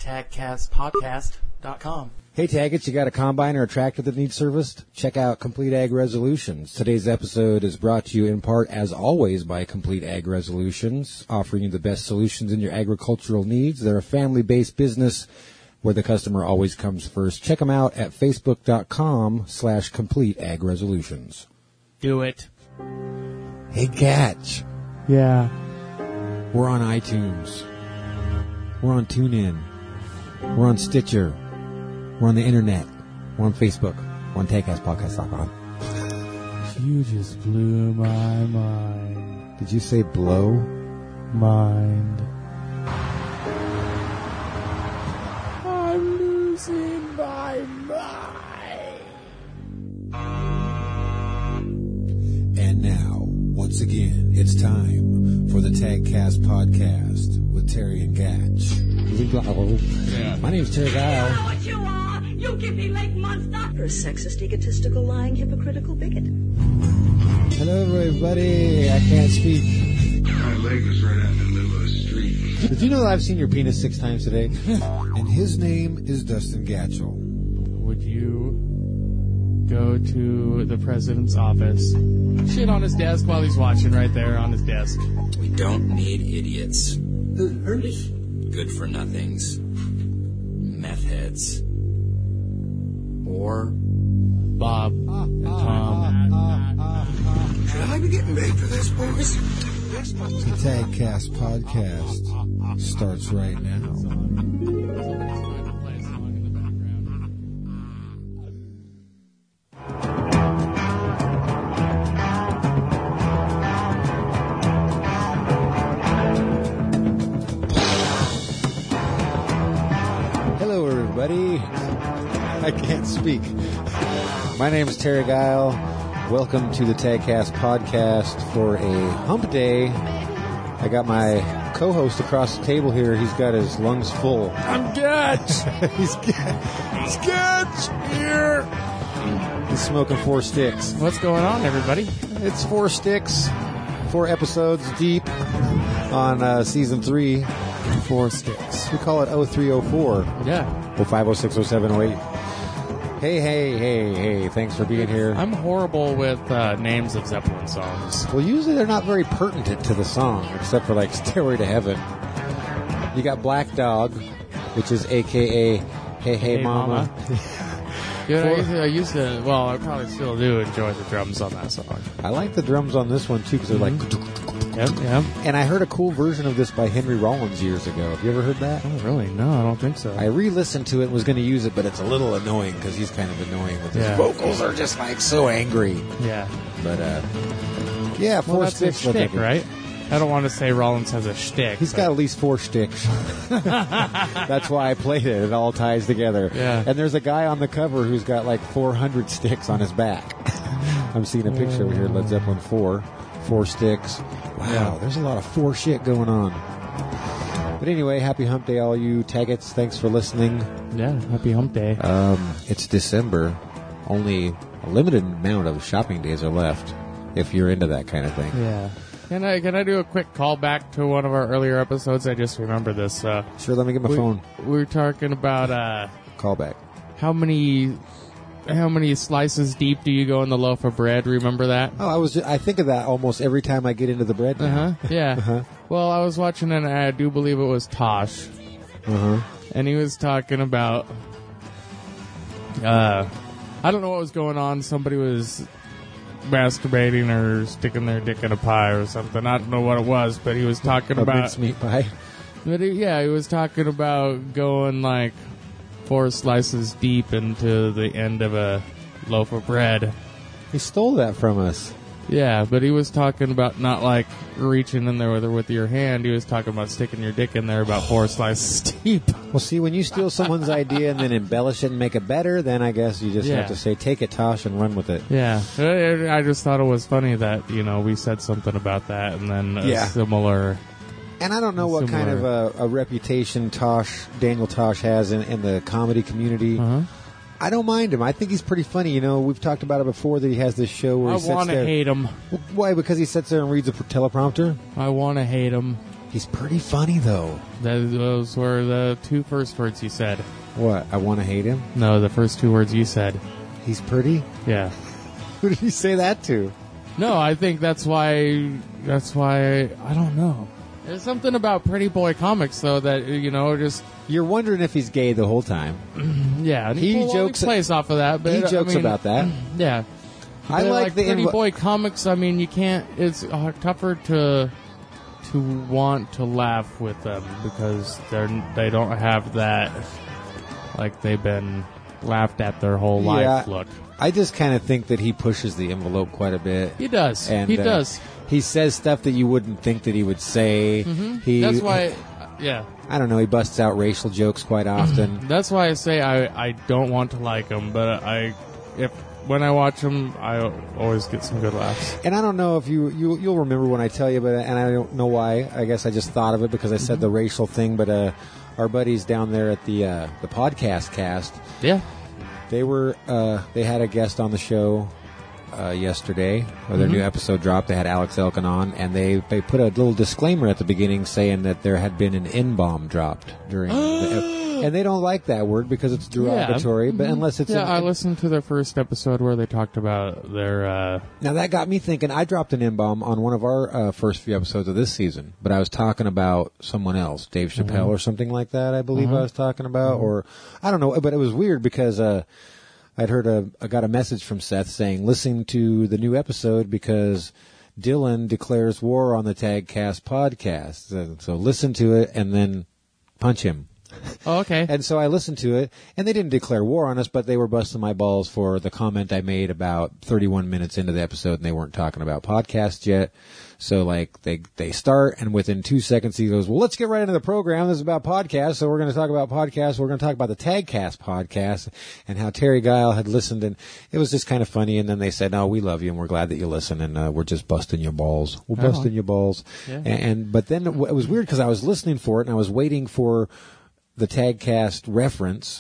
tagcastpodcast.com. Hey, Taggets, you got a combine or a tractor that needs serviced? Check out Complete Ag Resolutions. Today's episode is brought to you in part, as always, by Complete Ag Resolutions, offering you the best solutions in your agricultural needs. They're a family-based business where the customer always comes first. Check them out at facebook.com/Complete Ag Resolutions. Do it. Hey, Gatch. Yeah. We're on iTunes. We're on TuneIn. We're on Stitcher. We're on the internet. We're on Facebook. We're on TagCastPodcast.com. You just blew my mind. Did you say blow? Mind. I'm losing my mind. And now, once again, it's time for the Tagcast Podcast with Terry and Gatch. Yeah. My name's Terry Guile. You know what you are! You gimpy leg monster! You're a sexist, egotistical, lying, hypocritical bigot. Hello, everybody. I can't speak. My leg was right out in the middle of the street. Did you know that I've seen your penis 6 times today? And his name is Dustin Gatchell. Would you go to the president's office, shit on his desk while he's watching right there on his desk? We don't need idiots. Ernest? Good for nothings. Meth heads. Or Bob and Tom. Should I be getting paid for this, boys? The Tagcast Podcast starts right now. Hello, everybody. I can't speak. My name is Terry Guile. Welcome to the Tagcast Podcast for a hump day. I got my co-host across the table here. He's got his lungs full. I'm Gatch! He's Gatch here. He's smoking 4 sticks. What's going on, everybody? It's 4 sticks, 4 episodes deep on season 3. 4 sticks. We call it 0304. Yeah. 05, 06, 07, 08. Hey, thanks for being here. I'm horrible with names of Zeppelin songs. Well, usually they're not very pertinent to the song, except for like Stairway to Heaven. You got Black Dog, which is a.k.a. Hey Mama. Yeah, I used to, well, I probably still do enjoy the drums on that song. I like the drums on this one, too, because they're like... Yep. And I heard a cool version of this by Henry Rollins years ago. Have you ever heard that? Oh, really? No, I don't think so. I re-listened to it and was going to use it, but it's a little annoying because he's kind of annoying with his Yeah. vocals are just like so angry. Yeah. But, yeah, 4 Well, that's a sticks. shtick, right? I don't want to say Rollins has a shtick. He's got at least 4 sticks. That's why I played it. It all ties together. Yeah. And there's a guy on the cover who's got like 400 sticks on his back. I'm seeing a picture over here, Led Zeppelin 4 sticks. Wow, Yeah. there's a lot of 4 shit going on. But anyway, happy hump day, all you Taggets. Thanks for listening. Yeah, happy hump day. It's December. Only a limited amount of shopping days are left, if you're into that kind of thing. Yeah. Can I do a quick callback to one of our earlier episodes? I just remember this. Sure, let me get my phone. We were talking about Callback. how many slices deep do you go in the loaf of bread? Remember that? Oh, I think of that almost every time I get into the bread now. Yeah. Well, I was watching and I do believe it was Tosh. And he was talking about I don't know what was going on. Somebody was masturbating or sticking their dick in a pie or something. I don't know what it was, but he was talking about mincemeat pie. But he was talking about going like 4 slices deep into the end of a loaf of bread. He stole that from us. Yeah, but he was talking about not like reaching in there with your hand. He was talking about sticking your dick in there about 4 slices deep. Well, see, when you steal someone's idea and then embellish it and make it better, then I guess you just have to say, take it, Tosh, and run with it. Yeah, I just thought it was funny that, we said something about that and then a similar... And I don't know what kind of a reputation Daniel Tosh has in the comedy community. I don't mind him. I think he's pretty funny. We've talked about it before that he has this show where he sits there. I want to hate him. Why? Because he sits there and reads a teleprompter? I want to hate him. He's pretty funny, though. Those were the two first words you said. What? I want to hate him? No, the first two words you said. He's pretty? Yeah. Who did you say that to? No, I think that's why, I don't know. There's something about Pretty Boy Comics, though, that, just... You're wondering if he's gay the whole time. Yeah, and He he jokes- plays off of that. But He jokes about that. Yeah. I But like the Pretty Boy Comics. I mean, you can't. It's tougher to want to laugh with them because they don't have that, like, they've been laughed at their whole life look. I just kind of think that he pushes the envelope quite a bit. He does. And, He does. He says stuff that you wouldn't think that he would say. That's why. Yeah. I don't know. He busts out racial jokes quite often. That's why I say I don't want to like him, but when I watch him, I always get some good laughs. And I don't know if you'll remember when I tell you, and I don't know why. I guess I just thought of it because I said the racial thing. But our buddies down there at the podcast cast, Yeah. they had a guest on the show yesterday, where their new episode dropped. They had Alex Elkin on, and they put a little disclaimer at the beginning saying that there had been an N-bomb dropped during and they don't like that word because it's derogatory, but unless it's I listened to their first episode where they talked about their Now that got me thinking. I dropped an N-bomb on one of our first few episodes of this season, but I was talking about someone else, Dave Chappelle or something like that, I believe I was talking about, or I don't know, but it was weird because I'd heard I got a message from Seth saying, listen to the new episode because Dylan declares war on the Tagcast podcast. So listen to it and then punch him. Oh, okay. And so I listened to it, and they didn't declare war on us, but they were busting my balls for the comment I made about 31 minutes into the episode, and they weren't talking about podcasts yet. So, like, they start, and within 2 seconds, he goes, well, let's get right into the program. This is about podcasts, so we're going to talk about podcasts. We're going to talk about the Tagcast podcast and how Terry Guile had listened, and it was just kind of funny. And then they said, no, we love you, and we're glad that you listen, and we're just busting your balls. We're busting your balls. Yeah. But then it was weird because I was listening for it, and I was waiting for the Tagcast reference.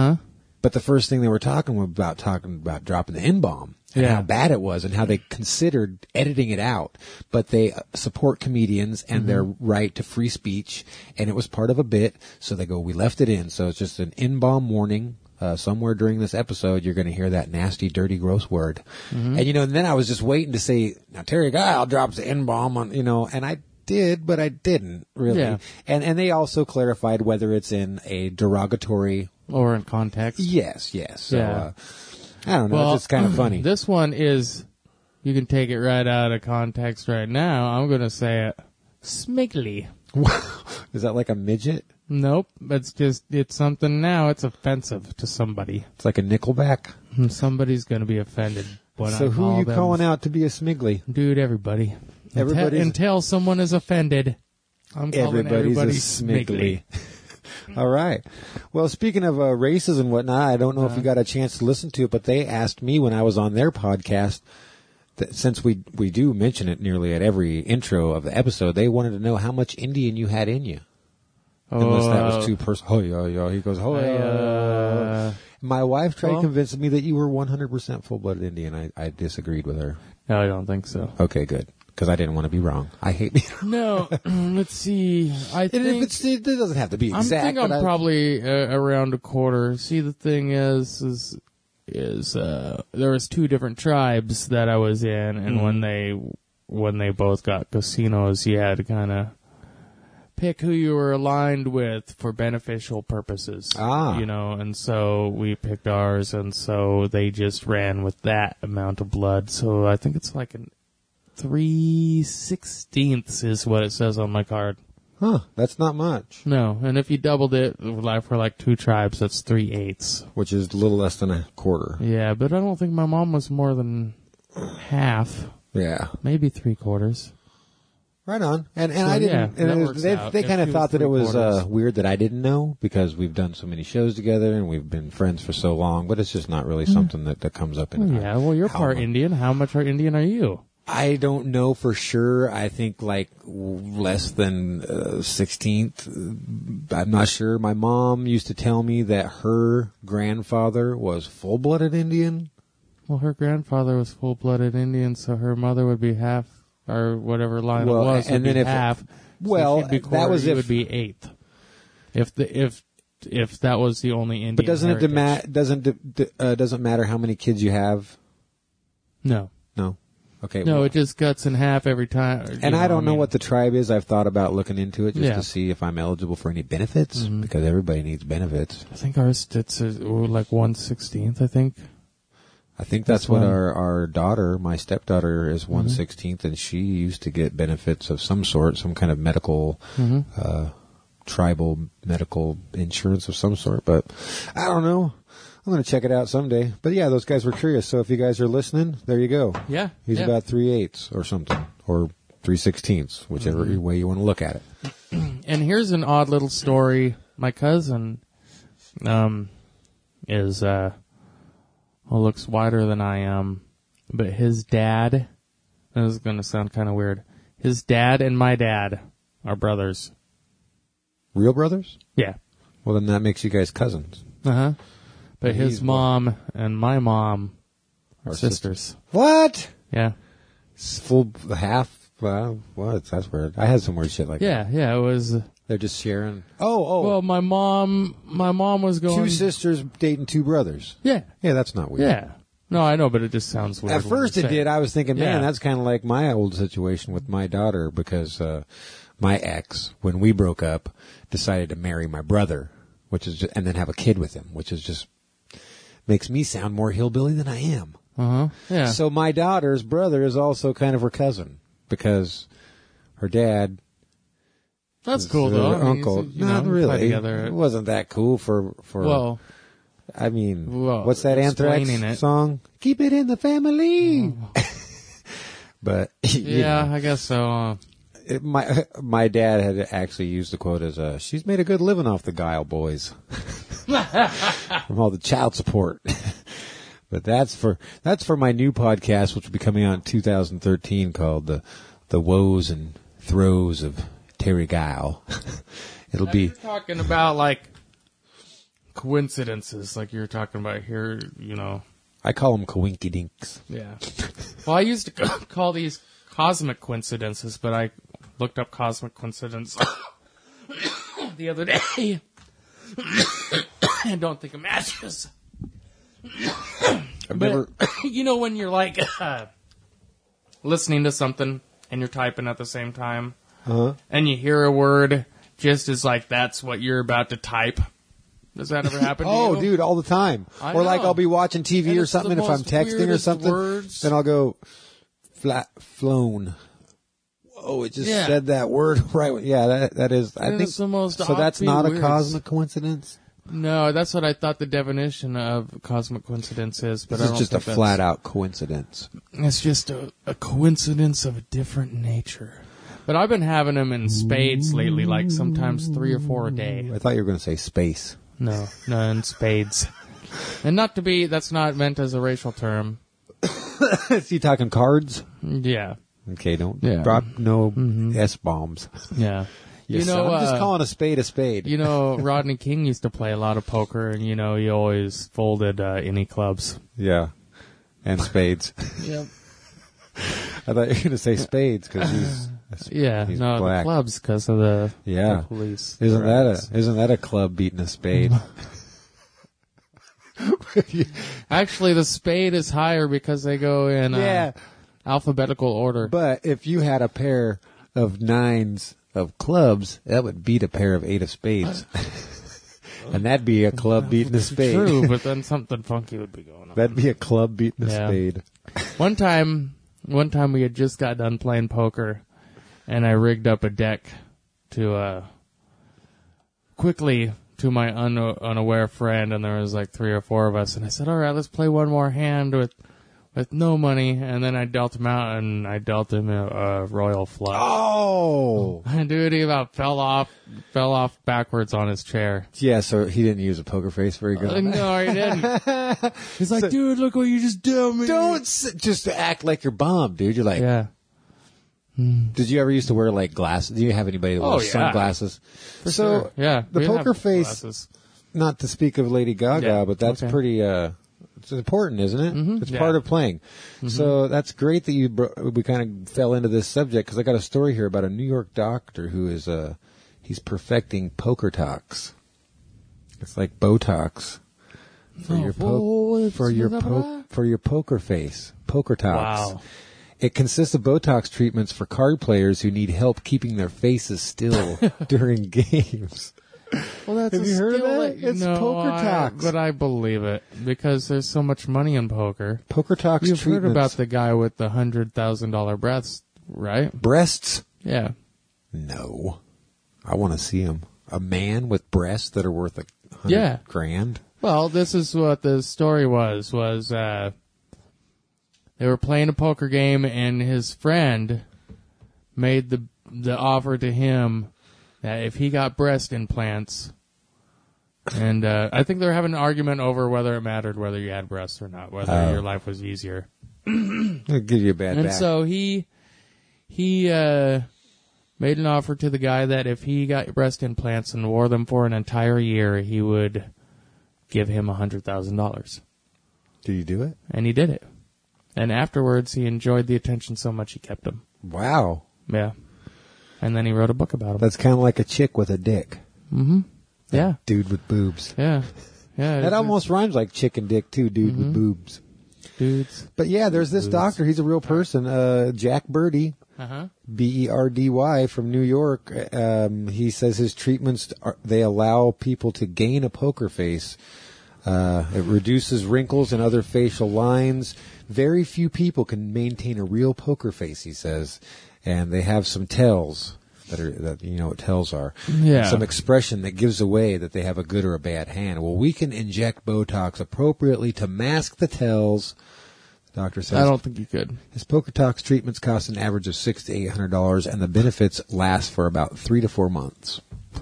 But the first thing they were talking about dropping the N-bomb and how bad it was and how they considered editing it out. But they support comedians and their right to free speech, and it was part of a bit. So they go, we left it in. So it's just an N-bomb warning. Somewhere during this episode, you're going to hear that nasty, dirty, gross word. And, and then I was just waiting to say, now Terry Guile drops the N-bomb on, and I did, but I didn't really. Yeah. And they also clarified whether it's in a derogatory or in context. Yes. So, Yeah. I don't know. Well, it's just kind of funny. This one is, you can take it right out of context right now. I'm going to say it smiggly. Is that like a midget? Nope. It's something now. It's offensive to somebody. It's like a Nickelback? And somebody's going to be offended when So I who call are you them. calling out to be a smiggly? Dude, everybody. Everybody's- Until someone is offended, I'm calling Everybody's everybody a smiggly. All right. Well, speaking of races and whatnot, I don't know if you got a chance to listen to it, but they asked me when I was on their podcast, that since we do mention it nearly at every intro of the episode, they wanted to know how much Indian you had in you. Unless that was too personal. Oh, yeah. He goes, oh, yeah. My wife tried convincing me that you were 100% full-blooded Indian. I disagreed with her. No, I don't think so. Okay, good. Because I didn't want to be wrong. I hate being wrong. No, let's see. I think It doesn't have to be exact. I'm probably around a quarter. See, the thing is there was two different tribes that I was in, and when they both got casinos, you had to kind of pick who you were aligned with for beneficial purposes. And so we picked ours, and so they just ran with that amount of blood. So I think it's like 3/16 is what it says on my card. Huh, that's not much. No, and if you doubled it for like two tribes, that's 3/8. Which is a little less than a quarter. Yeah, but I don't think my mom was more than half. Yeah. Maybe 3/4. Right on. And So, I didn't, yeah, and that it was, works they out. kind of If thought that it was 3/4. weird that I didn't know because we've done so many shows together and we've been friends for so long, but it's just not really something that comes up in Yeah, well, you're part Indian. How much Indian are you? I don't know for sure. I think like less than 16th. I'm not sure. My mom used to tell me that her grandfather was full-blooded Indian. Well, her grandfather was full-blooded Indian, so her mother would be half, or whatever line it was, would and then be if half. Well, She'd be quarter, that was you if. would be eighth. If that was the only Indian. But doesn't heritage. doesn't matter how many kids you have? No. No. Okay. No, well, it just cuts in half every time. and I don't know what the tribe is. I've thought about looking into it just Yeah. to see if I'm eligible for any benefits because everybody needs benefits. I think ours it's like 1/16th. I think. I think that's That's what one. our daughter, my stepdaughter, is 1/16th, and she used to get benefits of some sort, some kind of medical, tribal medical insurance of some sort. But I don't know. I'm going to check it out someday. But yeah, those guys were curious. So if you guys are listening, there you go. Yeah. He's yeah. about 3/8 or something, or 3/16, whichever way you want to look at it. And here's an odd little story. My cousin is looks wider than I am, but his dad. This is going to sound kind of weird. His dad and my dad are brothers. Real brothers? Yeah. Well, then that makes you guys cousins. But And his he's mom and my mom are Are sisters. What? Yeah. Full half? What? That's weird. I had some weird shit like that. Yeah. It was. They're just sharing. Oh. Well, my mom was going. Two sisters dating two brothers. Yeah. Yeah, that's not weird. Yeah. No, I know, but it just sounds weird. At first it did. I was thinking, man, Yeah. that's kind of like my old situation with my daughter because my ex, when we broke up, decided to marry my brother, which is just, and then have a kid with him, which is just makes me sound more hillbilly than I am. Yeah. So my daughter's brother is also kind of her cousin because her dad. That's is cool though. her I mean, uncle. you Not know, really. play together. It wasn't that cool for. Well, I mean, Well, what's that Anthrax explaining it. song? Keep it in the family. But you yeah, know, I guess so. my dad had actually used the quote as "She's made a good living off the Guile boys from all the child support." But that's for my new podcast, which will be coming out in 2013, called the Woes and Throes of Terry Guile. It'll be. You're talking about like coincidences, like you're talking about here. You know. I call them coinky dinks. Yeah. Well, I used to call these cosmic coincidences, but I looked up cosmic coincidence the other day. I don't think it matches. But you know when you're like listening to something and you're typing at the same time, and you hear a word just as like that's what you're about to type. Does that ever happen to you? Oh, dude, all the time. I Or like know. I'll be watching TV And or it's the something, and if I'm most texting or weirdest something, words. then I'll go flown. Whoa, it just Yeah. said that word right. Yeah, that is. I And think it's the most so. That's offbeat not a words. cosmic coincidence. No, that's what I thought the definition of cosmic coincidence is, but This I don't is just a think that's- flat out coincidence. It's just a coincidence of a different nature. But I've been having them in spades lately, like sometimes 3 or 4 a day. I thought you were going to say space. No, in spades. And not to be, that's not meant as a racial term. Is he talking cards? Yeah, Okay, don't Yeah. drop no S bombs. yeah. Yes, you know, I'm just calling a spade a spade. You know, Rodney King used to play a lot of poker, and you know, he always folded any clubs. Yeah, and spades. Yep. I thought you were going to say spades because he's Yeah, He's no, black. the clubs because of the police. Isn't that a club beating a spade? Actually, the spade is higher because they go in alphabetical order. But if you had a pair of 9s of clubs, that would beat a pair of 8 of spades. And that'd be a club beating a spade. True, but then something funky would be going on. That'd be a club beating a Yeah. spade. One time we had just got done playing poker, and I rigged up a deck to quickly to my unaware friend, and there was like 3 or 4 of us, and I said, all right, let's play one more hand with no money, and then I dealt him out, and I dealt him a royal flush. Oh! And dude, he about fell off backwards on his chair. Yeah, so he didn't use a poker face very good. No, he didn't. He's like, dude, look what you just did me. Don't just act like you're bummed, dude. You're like, Yeah. Did you ever used to wear like glasses? Do you have anybody that wears yeah. sunglasses? For so sure. Yeah. the we didn't poker have face, glasses. not to speak of Lady Gaga, Yeah, but that's okay. pretty It's important, isn't it? Mhm. It's Yeah. part of playing. So that's great that we kind of fell into this subject, because I got a story here about a New York doctor who is he's perfecting poker talks. It's like Botox for your for your poker face. Poker talks. Wow. It consists of Botox treatments for card players who need help keeping their faces still during games. Well, that's Have you heard of that? It's no, poker talks. but I believe it because there's so much money in poker. Poker talks You've treatments. heard about the guy with the $100,000 breasts, right? breasts? Yeah. No. I want to see him. A man with breasts that are worth $100 Yeah. grand? Well, this is what the story was they were playing a poker game and his friend made the offer to him that if he got breast implants, and I think they were having an argument over whether it mattered whether you had breasts or not, whether your life was easier. It'll give you a bad And back. so he made an offer to the guy that if he got breast implants and wore them for an entire year, he would give him $100,000. Did you do it? And he did it. And afterwards, he enjoyed the attention so much he kept them. Wow. Yeah. And then he wrote a book about them. That's kind of like a chick with a dick. Mm-hmm. Yeah. Dude with boobs. Yeah. Yeah. That almost rhymes like chick and dick, too. Dude with boobs. dudes. But yeah, there's this doctor. He's a real person. Jack Birdie. Uh-huh. Berdy from New York. He says his treatments they allow people to gain a poker face. It reduces wrinkles and other facial lines. Very few people can maintain a real poker face, he says, and they have some tells that you know what tells are. Yeah. Some expression that gives away that they have a good or a bad hand. Well, we can inject Botox appropriately to mask the tells. The doctor says I don't think you could. his Botox treatments cost an average of $600 to $800, and the benefits last for about 3 to 4 months.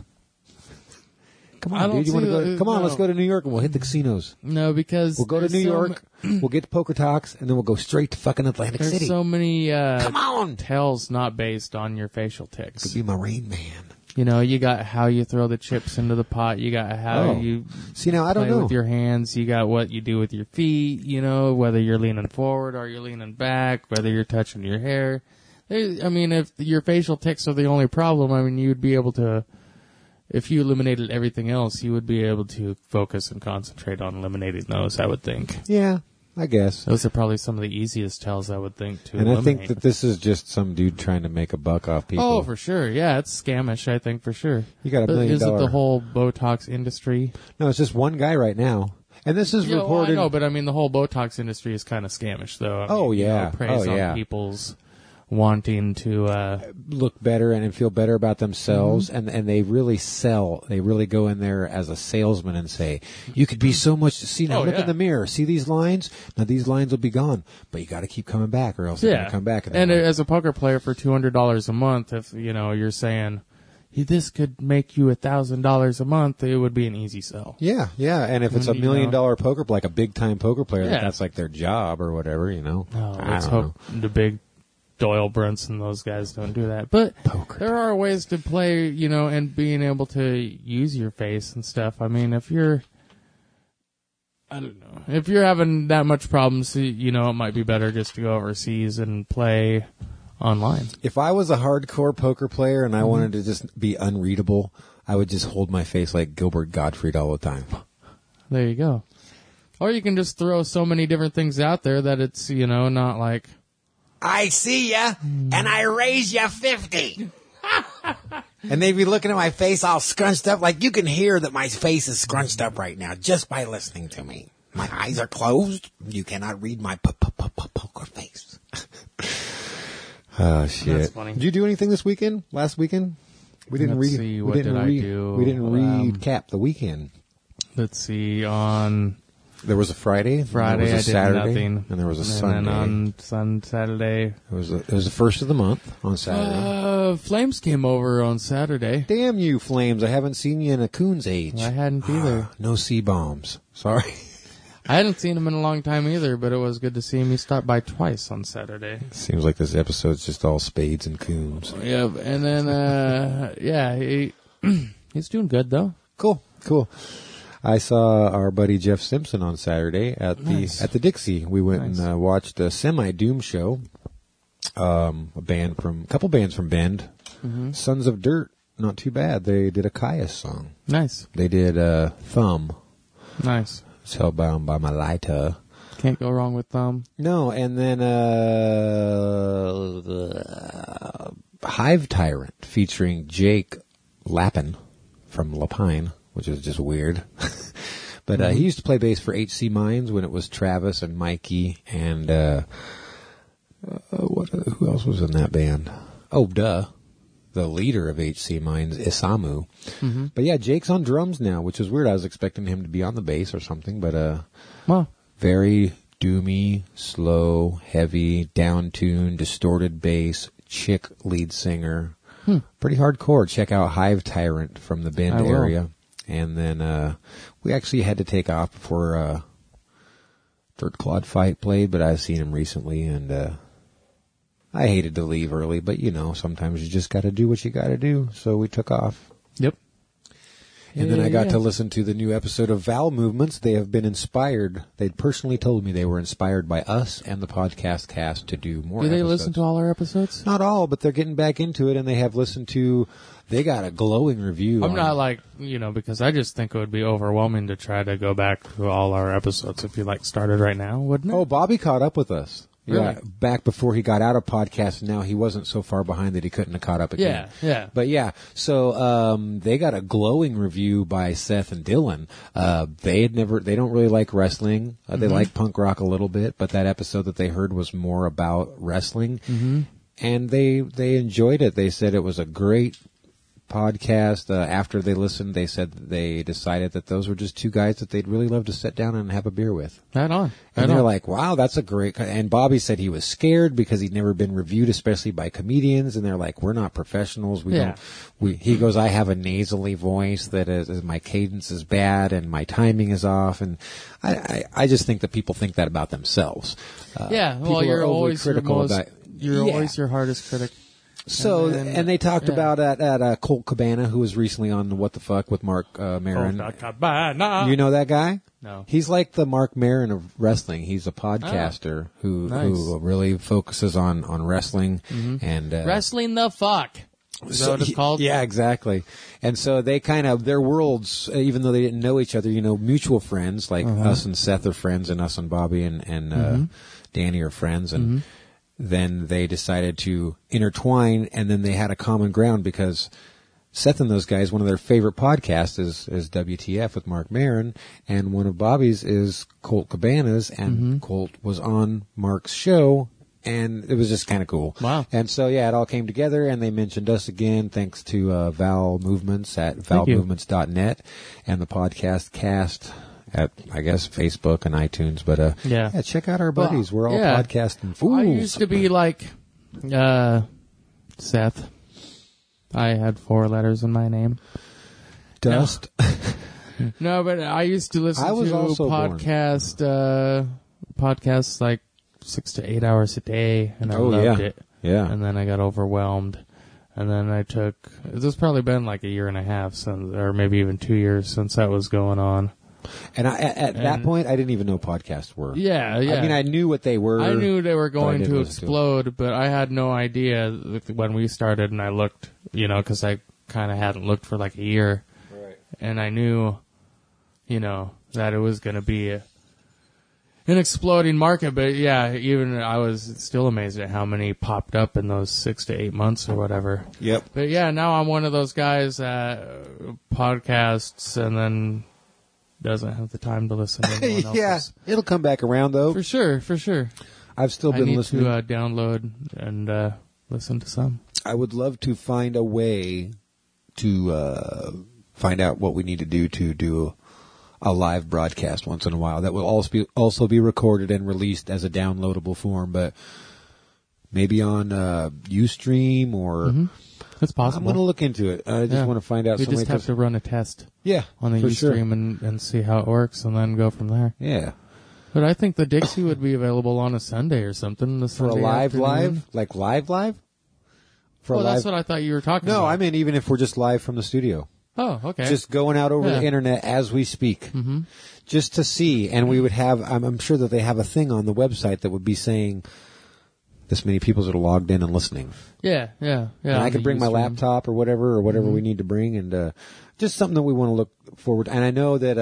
Come I on, don't dude. You want to see go? the- Come on, no. let's go to New York and we'll hit the casinos. No, because We'll go to there's New so York. We'll get Pokertox, and then we'll go straight to fucking Atlantic There's City. so many Come on, tells not based on your facial tics. could be my Rain Man. You know, you got how you throw the chips into the pot. You got how Oh. you See, now I don't play know. with your hands. You got what you do with your feet. You know, whether you're leaning forward or you're leaning back, whether you're touching your hair. I mean, if your facial tics are the only problem, I mean, you'd be able to, if you eliminated everything else, you would be able to focus and concentrate on eliminating those, I would think. Yeah, I guess. Those are probably some of the easiest tells, I would think, to And I eliminate. think that this is just some dude trying to make a buck off people. Oh, for sure. Yeah, it's scamish, I think, for sure. You got $1 But million. is it the whole Botox industry? No, it's just one guy right now. And this is Yeah, well, reported. I know, but I mean, the whole Botox industry is kind of scamish, though. I mean, Oh, you yeah. know, preys Oh, yeah. on people's wanting to, Look better and feel better about themselves, Mm-hmm. and they really sell. They really go in there as a salesman and say, "You could be so much." See now, Oh, look yeah. in the mirror. See these lines? Now these lines will be gone, but you got to keep coming back, or else they're yeah. going to come back. And they're like, as a poker player for $200 a month, if, you know, you're saying, this could make you $1,000 a month, it would be an easy sell. yeah, and if it's And, $1 you million know- poker, like a big time poker player, Yeah. that's like their job or whatever, you know. No, I let's don't know. hope the big Doyle Brunson, those guys don't do that. But Poker there are ways to play, you know, and being able to use your face and stuff. I mean, if you're, I don't know, if you're having that much problems, you know, it might be better just to go overseas and play online. If I was a hardcore poker player and I Mm-hmm. wanted to just be unreadable, I would just hold my face like Gilbert Gottfried all the time. There you go. Or you can just throw so many different things out there that it's, you know, not like, I see ya, and I raise ya 50. And they'd be looking at my face all scrunched up, like you can hear that my face is scrunched up right now just by listening to me. My eyes are closed. You cannot read my poker face. Oh shit! That's funny. Did you do anything this weekend? Last weekend? We didn't Let's read. see, we what didn't did I read. do? We didn't recap the weekend. let's see, on There was a Friday. Friday there I was a did Saturday, nothing. and there was a and Sunday. then on Saturday, It was the first of the month on Saturday. Flames came over on Saturday. Damn you, Flames! I haven't seen you in a coon's age. I hadn't either. No C-bombs. Sorry. I hadn't seen him in a long time either, but it was good to see him. He stopped by twice on Saturday. Seems like this episode's just all spades and coons. Yeah, and then yeah, he's doing good though. Cool. I saw our buddy Jeff Simpson on Saturday at Nice. the Dixie. We went Nice. and watched a Semi-Doom show. A couple bands from Bend. Mm-hmm. Sons of Dirt, not too bad. They did a Caius song. Nice. They did Thumb. Nice. It's Hellbound by my lighter. Can't go wrong with them. No, and then Hive Tyrant featuring Jake Lappin from Lapine, which is just weird. But he used to play bass for HC Minds when it was Travis and Mikey and who else was in that band? Oh, duh. The leader of HC Minds, Isamu. Mm-hmm. But yeah, Jake's on drums now, which is weird. I was expecting him to be on the bass or something, but Well, very doomy, slow, heavy, down-tuned, distorted bass, chick lead singer. Pretty hardcore. Check out Hive Tyrant from the Bend I will. area. And then we actually had to take off before Dirt Clod Fight played, but I've seen him recently, and I hated to leave early, but sometimes you just got to do what you got to do. So we took off. yep. And then I got Yeah. to listen to the new episode of Vowel Movements. They have been inspired. They'd personally told me they were inspired by us and the podcast cast to do more Do they episodes. listen to all our episodes? Not all, but they're getting back into it, and they have listened to... They got a glowing review. I'm on not like, because I just think it would be overwhelming to try to go back to all our episodes if you started right now, wouldn't it? Oh, Bobby caught up with us. Really? Yeah, back before he got out of podcast, and now he wasn't so far behind that he couldn't have caught up again. Yeah. But yeah, so they got a glowing review by Seth and Dylan. They don't really like wrestling. They like punk rock a little bit, but that episode that they heard was more about wrestling, and they enjoyed it. They said it was a great podcast. After they listened, they said that they decided that those were just two guys that they'd really love to sit down and have a beer with. Right on. And Right they're on. like, wow, that's a great... And Bobby said he was scared because he'd never been reviewed, especially by comedians. And they're like, we're not professionals. He goes, I have a nasally voice that is my cadence is bad and my timing is off. And I just think that people think that about themselves. Yeah, people well, are you're overly always critical about... you're Yeah. always your hardest critic. So, and they talked yeah. about at Colt Cabana, who was recently on What the Fuck with Mark Maron. You know that guy? No. He's like the Mark Maron of wrestling. He's a podcaster who really focuses on wrestling and Wrestling the fuck. Is that what it's called? Yeah, exactly. And so they kind of their worlds, even though they didn't know each other, mutual friends like us and Seth are friends, and us and Bobby and Danny are friends, and then they decided to intertwine, and then they had a common ground because Seth and those guys, one of their favorite podcasts is WTF with Mark Maron, and one of Bobby's is Colt Cabanas, and Colt was on Mark's show, and it was just kind of cool. Wow. And so, yeah, it all came together, and they mentioned us again, thanks to Val Movements at valmovements.net, and the podcast cast at, I guess, Facebook and iTunes. But, Yeah. check out our buddies. We're all yeah. podcasting fools. I used to be like Seth. I had 4 letters in my name. Dust. No, but I used to listen I was to also born. podcasts like 6 to 8 hours a day, and I Oh, loved yeah. it. Yeah. And then I got overwhelmed. And then it's probably been like a year and a half since, or maybe even 2 years since that was going on. And at that point, I didn't even know podcasts were. Yeah. I mean, I knew what they were. I knew they were but I going didn't to listen to explode, but I had no idea when we started, and I looked, because I kind of hadn't looked for like a year. Right. And I knew, that it was going to be an exploding market. But yeah, even I was still amazed at how many popped up in those 6 to 8 months or whatever. Yep. But yeah, now I'm one of those guys that podcasts and then doesn't have the time to listen to anyone Yeah. else's. It'll come back around, though. For sure. I've still I been need listening. to download and listen to some. I would love to find a way to find out what we need to do a live broadcast once in a while. That will also be recorded and released as a downloadable form, but maybe on Ustream or... It's possible. I'm going to look into it. I just want to find out. We just have to run a test on the for Ustream sure. and see how it works, and then go from there. Yeah. But I think the Dixie would be available on a Sunday or something. For a live? Like live? For Well, a live? that's what I thought you were talking about. No, I mean even if we're just live from the studio. Oh, okay. Just going out over Yeah. the internet as we speak, just to see. And we would have, I'm sure that they have a thing on the website that would be saying this many people that are logged in and listening. yeah. And I on could the bring my Ustream. laptop or whatever we need to bring, and just something that we want to look forward. And I know that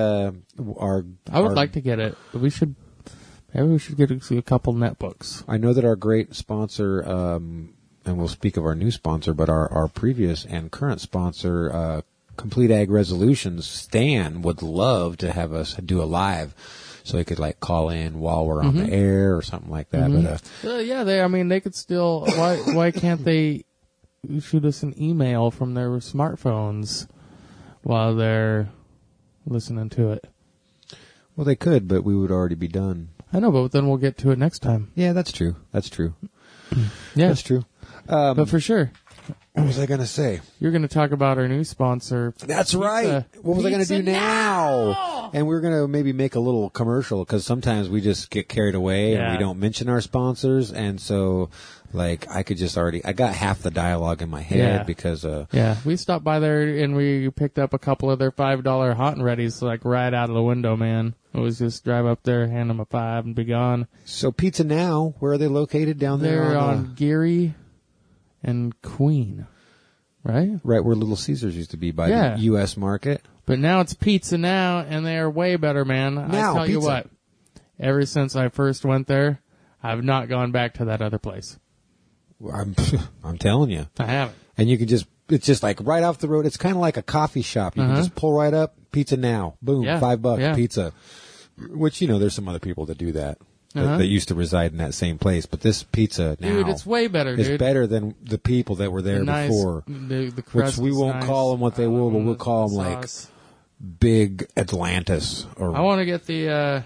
I would like to get it. But maybe we should get a couple netbooks. I know that our great sponsor, and we'll speak of our new sponsor, but our previous and current sponsor, Complete Ag Resolutions, Stan, would love to have us do a live, so he could like call in while we're on the air or something like that. But Yeah, they could still. Why can't they shoot us an email from their smartphones while they're listening to it? well, they could, but we would already be done. I know, but then we'll get to it next time. Yeah, that's true. That's true. Yeah, That's true. but for sure, What was I going to say? you're going to talk about our new sponsor. That's Pizza- right. What was I going to do Pizza now? And we're going to maybe make a little commercial, because sometimes we just get carried away and Yeah. we don't mention our sponsors. And so, like, I could just I got half the dialogue in my head Yeah. because, Yeah, we stopped by there and we picked up a couple of their $5 hot and readies, like right out of the window, man. It was just drive up there, hand them a $5 and be gone. so Pizza Now, where are they located down there? They're on Geary and Queen, right? right where Little Caesars used to be by Yeah. the U.S. Market. But now it's Pizza Now, and they are way better, man. Now, I tell you pizza. what, ever since I first went there, I've not gone back to that other place. I'm telling you. I haven't. And you can it's just like right off the road. It's kind of like a coffee shop. You can just pull right up, Pizza Now. Boom, Yeah. $5, Yeah. pizza. Which, there's some other people that do that. That used to reside in that same place. But this Pizza Now Dude, it's way better, is dude. better than the people that were there The nice, before. the Which crust we is won't nice. call them what they will, but we'll call them The like sauce. Big Atlantis. Or I want to get the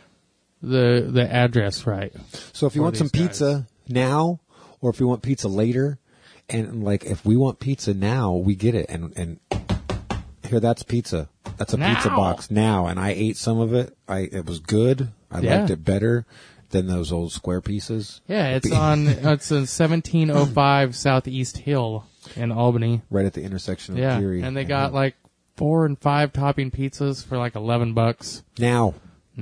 address right. So if you for want some these pizza now, or if you want pizza later, and like if we want pizza now, we get it. And here, that's pizza. That's a pizza Now. box now. And I ate some of it. It was good. I Yeah. liked it better than those old square pieces. Yeah, it's on 1705 Southeast Hill in Albany. Right at the intersection of Yeah, Geary. and they got like 4 and 5 topping pizzas for like $11 now.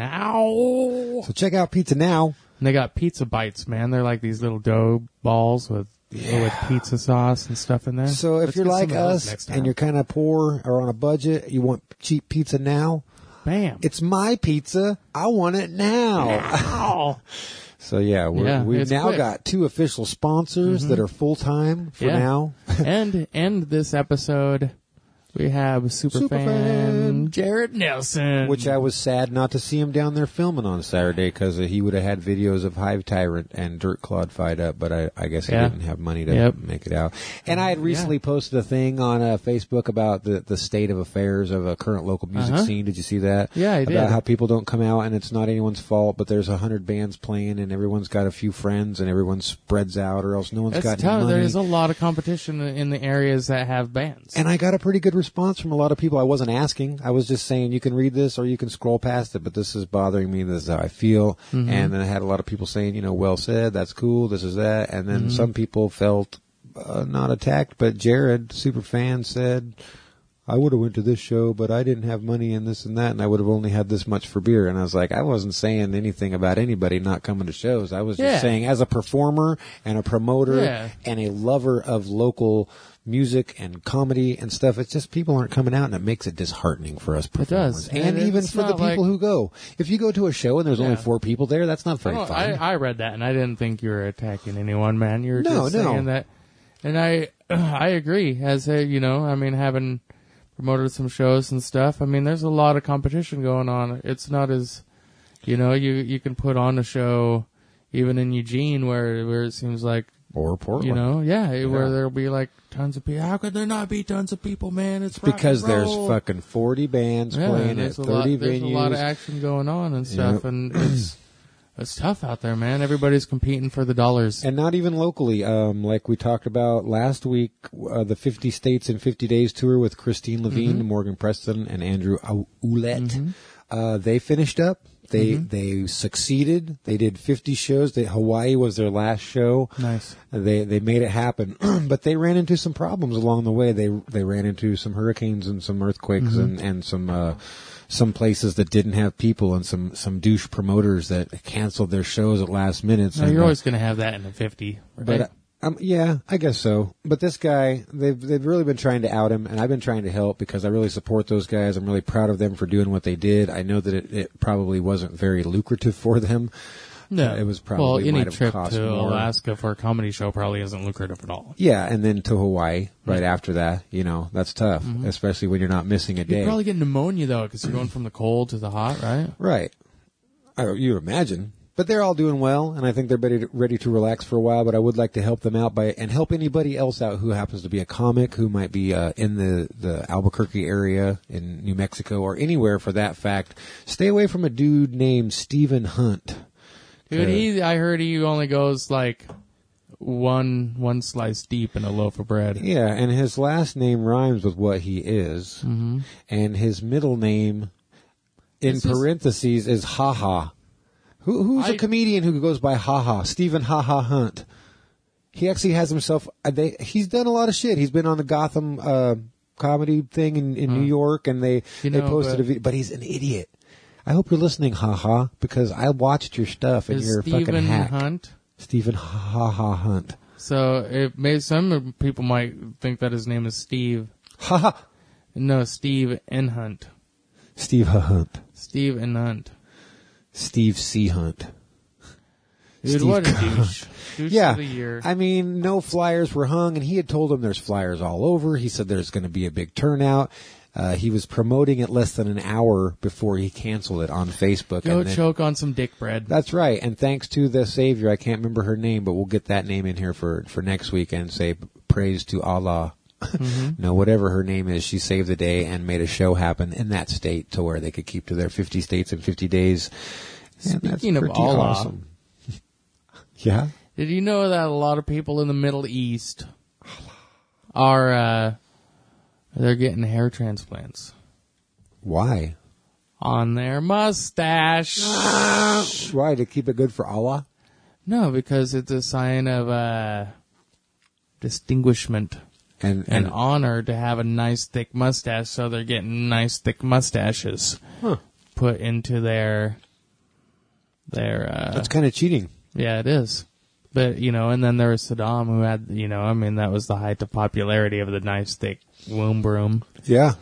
now. So check out Pizza Now. And they got pizza bites, man. They're like these little dough balls with pizza sauce and stuff in there. So if Let's you're get like some of those us next time. and you're kind of poor or on a budget, you want cheap pizza now. bam, It's my pizza. I want it now. Ow. So yeah, Yeah, we've it's now quick. got 2 official sponsors that are full time for Yeah. now. and this episode, we have superfan Superfan. Jared Nelson. Which I was sad not to see him down there filming on Saturday, because he would have had videos of Hive Tyrant and Dirt Claude fight up, but I guess he Yeah. didn't have money to Yep. make it out. And I had recently posted a thing on Facebook about the state of affairs of a current local music scene. Did you see that? Yeah, I about did. how people don't come out and it's not anyone's fault, but there's 100 bands playing and everyone's got a few friends and everyone spreads out, or else no one's That's got any tough. money. There's a lot of competition in the areas that have bands. And I got a pretty good response from a lot of people. I wasn't asking. I was just saying, you can read this or you can scroll past it, but this is bothering me. This is how I feel. Mm-hmm. And then I had a lot of people saying, well said, that's cool, this is that. And then some people felt not attacked, but Jared, super fan, said, I would have went to this show, but I didn't have money and this and that, and I would have only had this much for beer. And I was like, I wasn't saying anything about anybody not coming to shows. I was just Yeah. saying, as a performer and a promoter Yeah. and a lover of local music and comedy and stuff, it's just people aren't coming out, and it makes it disheartening for us performers. does. And And even it's for the not like- people who go. If you go to a show and there's only Yeah. 4 people there, that's not very Oh, fun. I read that, and I didn't think you were attacking anyone, man. You were No, just no. saying that. And I agree. As a, having promoted some shows and stuff, there's a lot of competition going on. It's not as, you can put on a show even in Eugene where it seems like, or Portland. where there'll be like tons of people. How could there not be tons of people, man? It's rock Because and there's roll. fucking 40 bands playing at there's 30 there's venues. a lot of action going on and stuff, Yep. and it's tough out there, man. Everybody's competing for the dollars. And not even locally. Like we talked about last week, the 50 States in 50 Days tour with Christine Levine, Morgan Preston, and Andrew Ouellette. They finished up. They succeeded. They did 50 shows. Hawaii was their last show. Nice. They made it happen, but they ran into some problems along the way. They ran into some hurricanes and some earthquakes and some places that didn't have people and some douche promoters that canceled their shows at last minute. No, you're always going to have that in a 50. Right? But yeah, I guess so. But this guy, they've really been trying to out him, and I've been trying to help because I really support those guys. I'm really proud of them for doing what they did. I know that it probably wasn't very lucrative for them. No, it was probably any might have trip cost to more. Alaska for a comedy show probably isn't lucrative at all. Yeah, and then to Hawaii right after that. That's tough, especially when you're not missing a day. You'd probably get pneumonia though because you're going from the cold to the hot, right? Right. You imagine. But they're all doing well, and I think they're ready to relax for a while, but I would like to help them out and help anybody else out who happens to be a comic, who might be in the Albuquerque area, in New Mexico, or anywhere for that fact. Stay away from a dude named Stephen Hunt. Dude, I heard he only goes like one slice deep in a loaf of bread. Yeah, and his last name rhymes with what he is, and his middle name, in parentheses, is Ha Ha. Who's a comedian who goes by Ha Ha? Stephen Ha Ha Hunt. He actually has himself. He's done a lot of shit. He's been on the Gotham comedy thing in New York, and they posted a video. But he's an idiot. I hope you're listening, Ha Ha, because I watched your stuff and you're a fucking hack. Hunt? Stephen Ha Ha Hunt. So some people might think that his name is Steve. Ha Ha. No, Steve N. Hunt. Steve Ha Hunt. Steve N. Hunt. Steve C. Hunt. Dude, Steve what a douche. Douche yeah, of the year. I mean, no flyers were hung, and he had told them there's flyers all over. He said there's going to be a big turnout. He was promoting it less than an hour before he canceled it on Facebook. Go choke on some dick bread. That's right, and thanks to the Savior, I can't remember her name, but we'll get that name in here for next week and say praise to Allah. No, whatever her name is, she saved the day and made a show happen in that state to where they could keep to their 50 states in 50 days. Speaking of Allah, awesome. Yeah? Did you know that a lot of people in the Middle East are, they're getting hair transplants? Why? On their mustache. Why? To keep it good for Allah? No, because it's a sign of, distinguishment. And honor to have a nice thick mustache, so they're getting nice thick mustaches put into their That's kind of cheating. Yeah, it is. But, and then there was Saddam who had, that was the height of popularity of the nice thick womb broom. Yeah.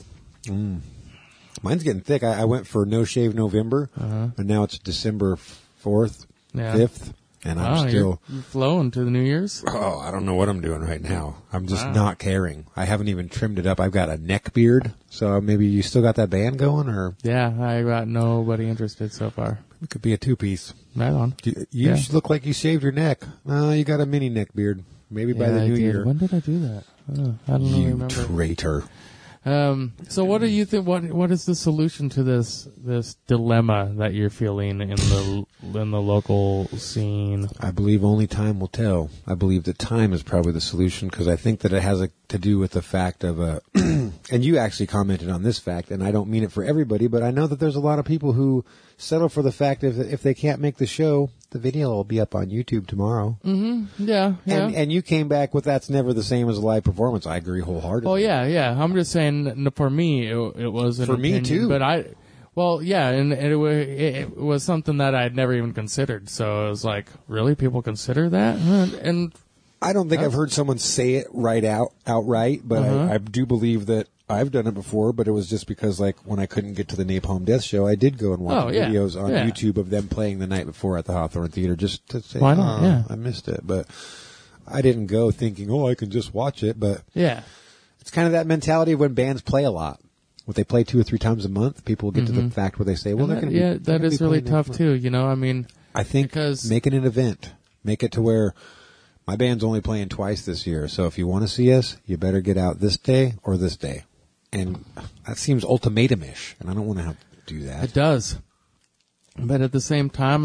Mine's getting thick. I went for No Shave November, and now it's December 4th, 5th. And I'm still... You're flowing to the New Year's? Oh, I don't know what I'm doing right now. I'm just not caring. I haven't even trimmed it up. I've got a neck beard, so maybe you still got that band going, or... Yeah, I got nobody interested so far. It could be a two-piece. Right on. You look like you shaved your neck. You got a mini neck beard. Maybe by the New Year. When did I do that? I don't really remember. You traitor. So what do you think? What is the solution to this dilemma that you're feeling in the local scene? I believe only time will tell. I believe that time is probably the solution because I think that it has to do with the fact of and you actually commented on this fact, and I don't mean it for everybody, but I know that there's a lot of people who settle for the fact if they can't make the show, the video will be up on YouTube tomorrow. Mm-hmm. Yeah. And you came back with that's never the same as a live performance. I agree wholeheartedly. Oh yeah. I'm just saying, for me, it was an for opinion, me too. But and it was something that I'd never even considered. So it was like, really, people consider that? And I don't think I've heard someone say it outright, but I do believe that I've done it before, but it was just because, like, when I couldn't get to the Napalm Death show, I did go and watch videos on YouTube of them playing the night before at the Hawthorne Theater just to say, why not? I missed it. But I didn't go thinking, I can just watch it. But it's kind of that mentality of when bands play a lot. When they play 2 or 3 times a month, people get to the fact where they say, well, they're going to be... that is really tough, too, I think making an event, make it to where... My band's only playing twice this year, so if you want to see us, you better get out this day or this day. And that seems ultimatum-ish, and I don't want to have to do that. It does. But at the same time,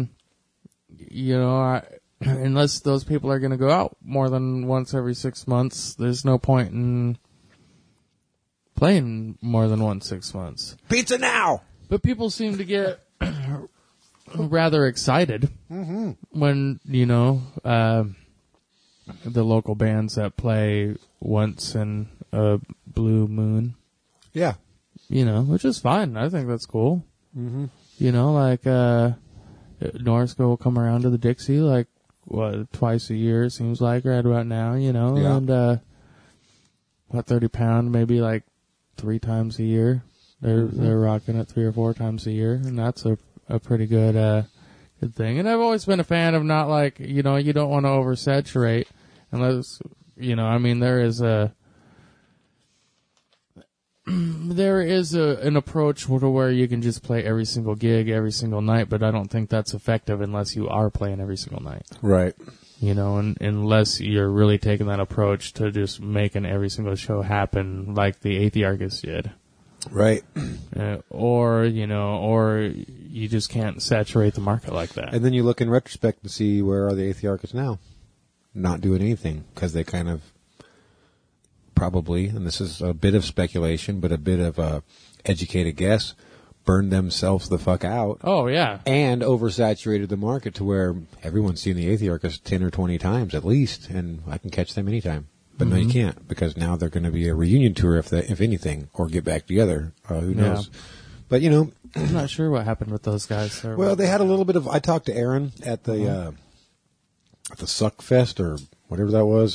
unless those people are going to go out more than once every 6 months, there's no point in playing more than once 6 months. Pizza now! But people seem to get rather excited when, the local bands that play once in a blue moon, Yeah. Which is fine. I think that's cool. Mm-hmm. Norsko will come around to the Dixie twice a year, it seems like, right about now, Yeah. and 30 pound, maybe 3 times a year. They're rocking it 3 or 4 times a year, and that's a pretty good thing. And I've always been a fan of not you don't want to oversaturate unless, there is an approach to where you can just play every single gig every single night, but I don't think that's effective unless you are playing every single night. Right. And unless you're really taking that approach to just making every single show happen like the Athearchus did. Right. Or you just can't saturate the market like that. And then you look in retrospect and see where are the Athearchus now? Not doing anything because they kind of probably, and this is a bit of speculation, but a bit of a educated guess, burned themselves the fuck out. Oh, yeah. And oversaturated the market to where everyone's seen the Athearchus 10 or 20 times at least, and I can catch them anytime. But no, you can't, because now they're going to be a reunion tour, if anything, or get back together. Who knows? Yeah. But, I'm not sure what happened with those guys. Well, they had a little bit of. I talked to Aaron at the Suck Fest or whatever that was.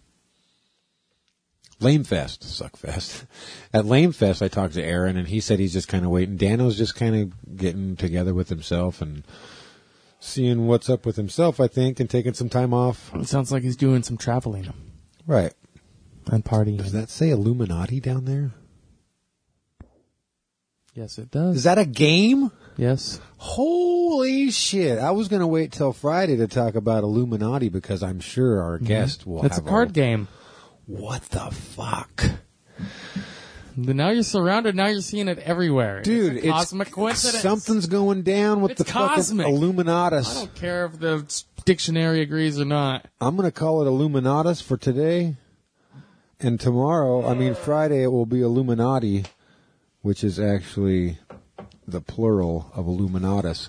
Lame Fest, Suck Fest. At Lame Fest, I talked to Aaron, and he said he's just kind of waiting. Dano's just kind of getting together with himself and seeing what's up with himself, I think, and taking some time off. It sounds like he's doing some traveling. Right. And partying. Does that say Illuminati down there? Yes, it does. Is that a game? Yes. Holy shit. I was going to wait till Friday to talk about Illuminati because I'm sure our guest will It's have a card game. What the fuck? Now you're surrounded. Now you're seeing it everywhere. Dude, it's a cosmic coincidence. Something's going down with It's the cosmic. fucking Illuminatus. I don't care if the dictionary agrees or not. I'm going to call it Illuminatus for today. And tomorrow, Friday, it will be Illuminati, which is actually the plural of Illuminatus.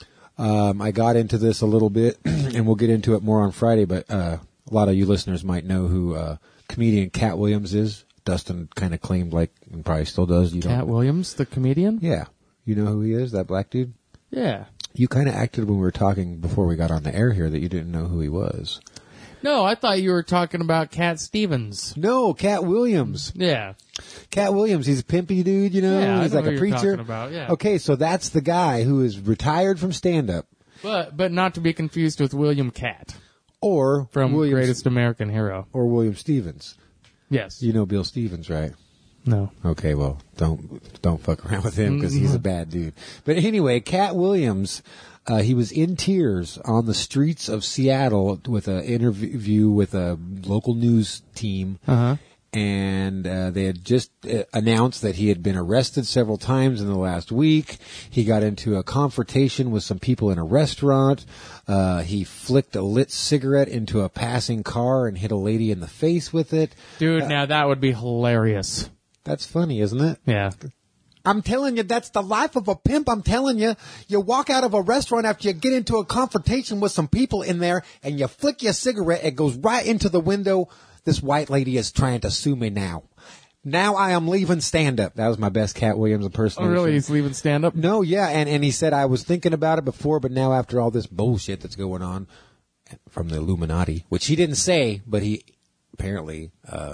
I got into this a little bit, and we'll get into it more on Friday, but a lot of you listeners might know who comedian Cat Williams is. Dustin kind of claimed, and probably still does. Cat Williams, the comedian? Yeah. You know who he is, that black dude? Yeah. You kind of acted when we were talking before we got on the air here that you didn't know who he was. No, I thought you were talking about Cat Stevens. No, Cat Williams. Yeah. Cat Williams, he's a pimpy dude, Yeah, I he's know like who a you're preacher. talking about, yeah. Okay, so that's the guy who is retired from stand-up. But not to be confused with William Cat Or from William, Greatest American Hero. or William Stevens. Yes. You know Bill Stevens, right? No. Okay, well, don't fuck around with him because he's a bad dude. But anyway, Cat Williams, he was in tears on the streets of Seattle with an interview with a local news team. Uh-huh. And they had just announced that he had been arrested several times in the last week. He got into a confrontation with some people in a restaurant. He flicked a lit cigarette into a passing car and hit a lady in the face with it. Dude, now that would be hilarious. That's funny, isn't it? Yeah. I'm telling you, that's the life of a pimp. I'm telling you, you walk out of a restaurant after you get into a confrontation with some people in there and you flick your cigarette. It goes right into the window. This white lady is trying to sue me now. Now I am leaving stand-up. That was my best Cat Williams Oh, impersonation. really? He's leaving stand-up? No, yeah, and he said, I was thinking about it before, but now after all this bullshit that's going on from the Illuminati, which he didn't say, but he apparently,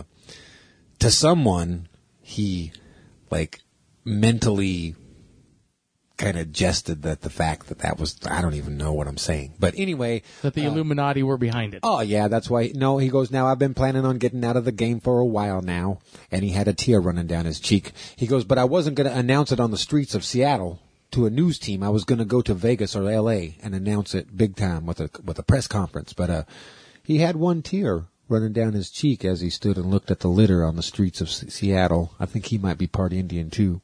to someone, he, mentally kind of jested that the fact that was, I don't even know what I'm saying. But anyway. That the Illuminati were behind it. Oh, yeah, that's why. No, he goes, now I've been planning on getting out of the game for a while now. And he had a tear running down his cheek. He goes, but I wasn't going to announce it on the streets of Seattle to a news team. I was going to go to Vegas or L.A. and announce it big time with a press conference. But he had one tear running down his cheek as he stood and looked at the litter on the streets of Seattle. I think he might be part Indian, too.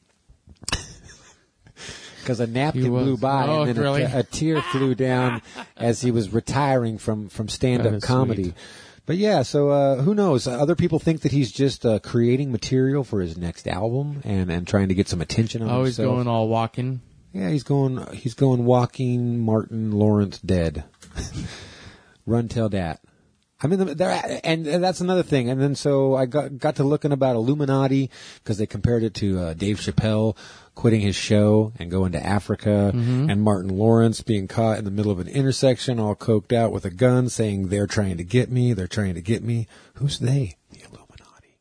Because a napkin blew by and then really? a tear flew down as he was retiring from stand-up comedy. Sweet. But yeah, so who knows? Other people think that he's just creating material for his next album and trying to get some attention on himself. He's going all walking. Yeah, he's going walking Martin Lawrence dead. Run tell dat. I mean, and that's another thing. And then so I got to looking about Illuminati because they compared it to Dave Chappelle quitting his show and going to Africa, and Martin Lawrence being caught in the middle of an intersection, all coked out with a gun, saying they're trying to get me. They're trying to get me. Who's they? The Illuminati.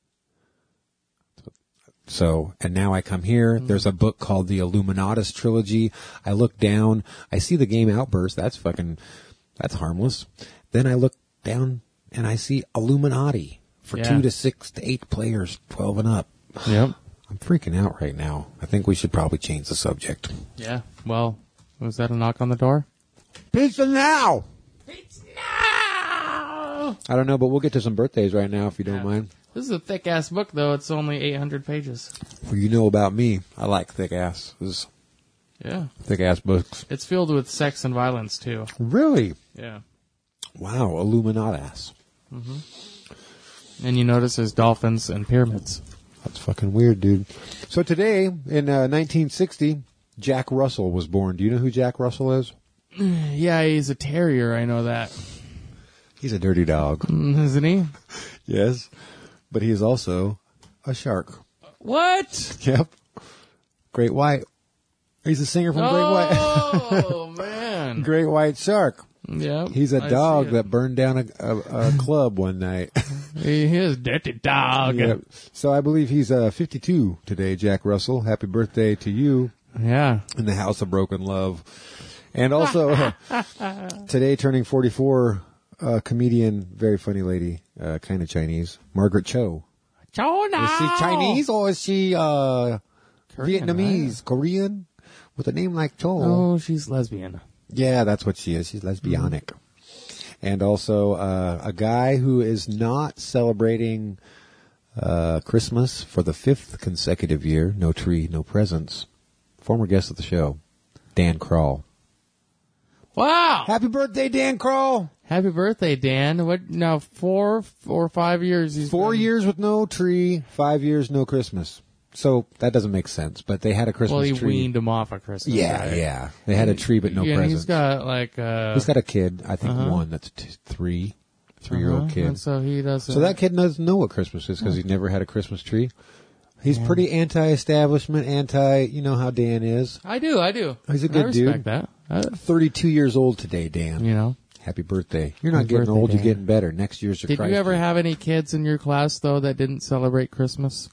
So, and now I come here. There's a book called the Illuminatus Trilogy. I look down. I see the game Outburst. That's harmless. Then I look down and I see Illuminati for 2 to 6 to 8 players, 12 and up. Yep. I'm freaking out right now. I think we should probably change the subject. Yeah. Well, was that a knock on the door? Pizza now! Pizza now! I don't know, but we'll get to some birthdays right now if you don't mind. This is a thick-ass book, though. It's only 800 pages. Well, you know about me. I like thick asses. Yeah. Thick ass books. It's filled with sex and violence, too. Really? Yeah. Wow, Illuminatus. And you notice there's dolphins and pyramids. That's fucking weird, dude. So today, in 1960, Jack Russell was born. Do you know who Jack Russell is? Yeah, he's a terrier. I know that. He's a dirty dog. Isn't he? Yes. But he is also a shark. What? Yep. Great White. He's a singer from Great White. Oh, man. Great White Shark. Yep. He's a dog that burned down a club one night. He is a dirty dog. Yep. So I believe he's 52 today, Jack Russell. Happy birthday to you. Yeah. In the House of Broken Love. And also, today turning 44, comedian, very funny lady, kind of Chinese, Margaret Cho. Cho now. Is she Chinese or is she Korean, Vietnamese, right? Korean? With a name like Cho. Oh, she's lesbian. Yeah, that's what she is. She's lesbianic. And also a guy who is not celebrating Christmas for the 5th consecutive year. No tree, no presents. Former guest of the show, Dan Kroll. Wow! Happy birthday, Dan Kroll! Happy birthday, Dan. What now? 4 or 5 years? He's 4 years with no tree, 5 years no Christmas. So that doesn't make sense. But they had a Christmas tree. Well, he weaned him off of Christmas. Yeah, right? yeah. They had a tree, but no presents. He's got like he's got a kid. I think one that's 3-year-old kid. And so he doesn't. So that kid doesn't know what Christmas is because he's never had a Christmas tree. He's pretty anti-establishment, you know how Dan is. I do. He's a good dude. I respect that. 32 years old today, Dan. You know. Happy birthday. You're not Happy getting birthday, old, Dan. you're getting better. Next year's your Did Christ you ever year. have any kids in your class, though, that didn't celebrate Christmas?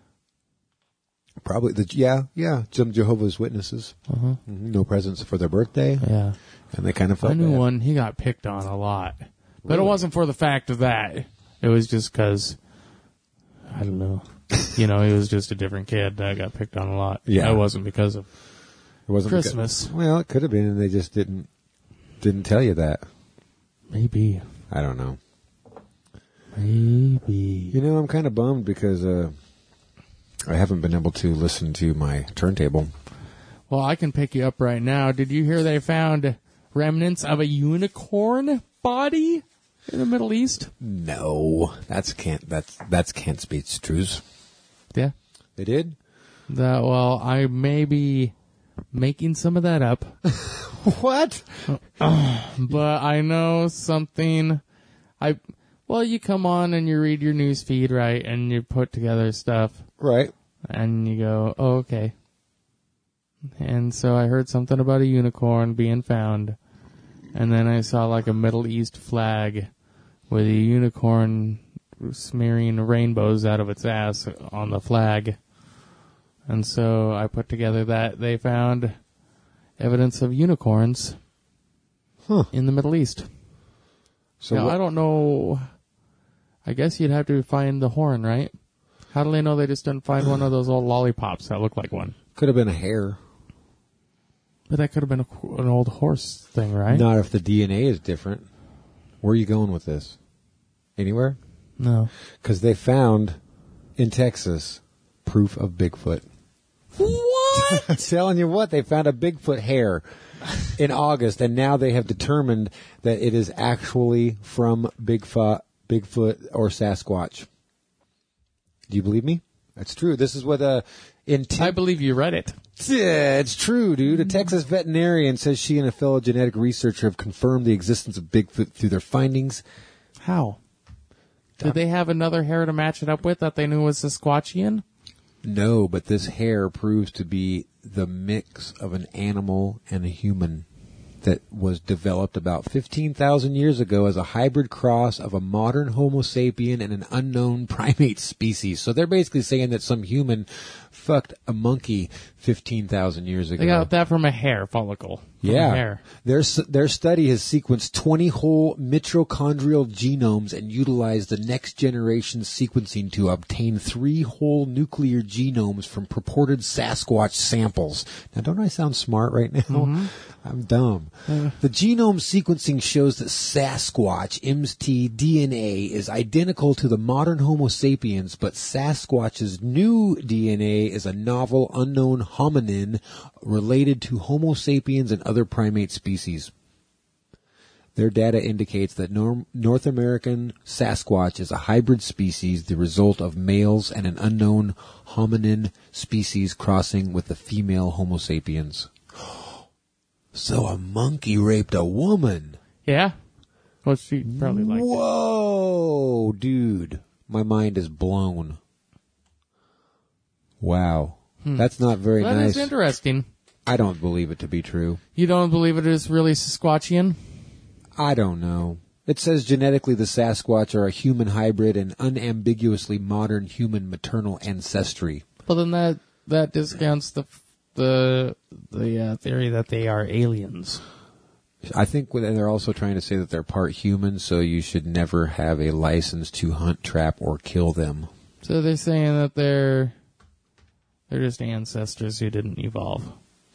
Probably. Some Jehovah's Witnesses. No presents for their birthday. Yeah. And they kind of felt I knew bad. one, he got picked on a lot. But Really? it wasn't for the fact of that. It was just because, I don't know. He was just a different kid that got picked on a lot. Yeah. It wasn't because of It wasn't Christmas. Well, it could have been, and they just didn't tell you that. Maybe. I don't know. Maybe. I'm kind of bummed because I haven't been able to listen to my turntable. Well, I can pick you up right now. Did you hear they found remnants of a unicorn body in the Middle East? No, that's Can't Speak Truths. Yeah. They did? I may be making some of that up. What? But I know something. You come on and you read your news feed, right? And you put together stuff. Right. And you go, oh, okay. And so I heard something about a unicorn being found. And then I saw like a Middle East flag with a unicorn smearing rainbows out of its ass on the flag. And so I put together that they found evidence of unicorns in the Middle East. So now, I don't know. I guess you'd have to find the horn, right? How do they know they just didn't find one of those old lollipops that looked like one? could have been a hare. But that could have been an old horse thing, right? Not if the DNA is different. Where are you going with this? Anywhere? No. Because they found in Texas proof of Bigfoot. What? I'm telling you what, they found a Bigfoot hair in August, and now they have determined that it is actually from Bigfoot or Sasquatch. Do you believe me? That's true. This is what I believe you read it. Yeah, it's true, dude. A Texas veterinarian says she and a fellow genetic researcher have confirmed the existence of Bigfoot through their findings. How? Did they have another hair to match it up with that they knew was Sasquatchian? No, but this hair proves to be the mix of an animal and a human that was developed about 15,000 years ago as a hybrid cross of a modern Homo sapien and an unknown primate species. So they're basically saying that some human fucked a monkey 15,000 years ago. They got that from a hair follicle. From a Yeah. hair. Their study has sequenced 20 whole mitochondrial genomes and utilized the next generation sequencing to obtain 3 whole nuclear genomes from purported Sasquatch samples. Now, don't I sound smart right now? Mm-hmm. I'm dumb. The genome sequencing shows that Sasquatch MT DNA is identical to the modern Homo sapiens, but Sasquatch's new DNA is a novel unknown hominin related to Homo sapiens and other primate species. Their data indicates that North American Sasquatch is a hybrid species, the result of males and an unknown hominin species crossing with the female Homo sapiens. So a monkey raped a woman. Yeah? Well, she probably liked it. Whoa, dude. My mind is blown. Wow. That's not very That nice. is interesting. I don't believe it to be true. You don't believe it is really Sasquatchian? I don't know. It says genetically the Sasquatch are a human hybrid and unambiguously modern human maternal ancestry. Well, then that discounts the theory that they are aliens. I think they're also trying to say that they're part human, so you should never have a license to hunt, trap, or kill them. So they're saying that they're just ancestors who didn't evolve.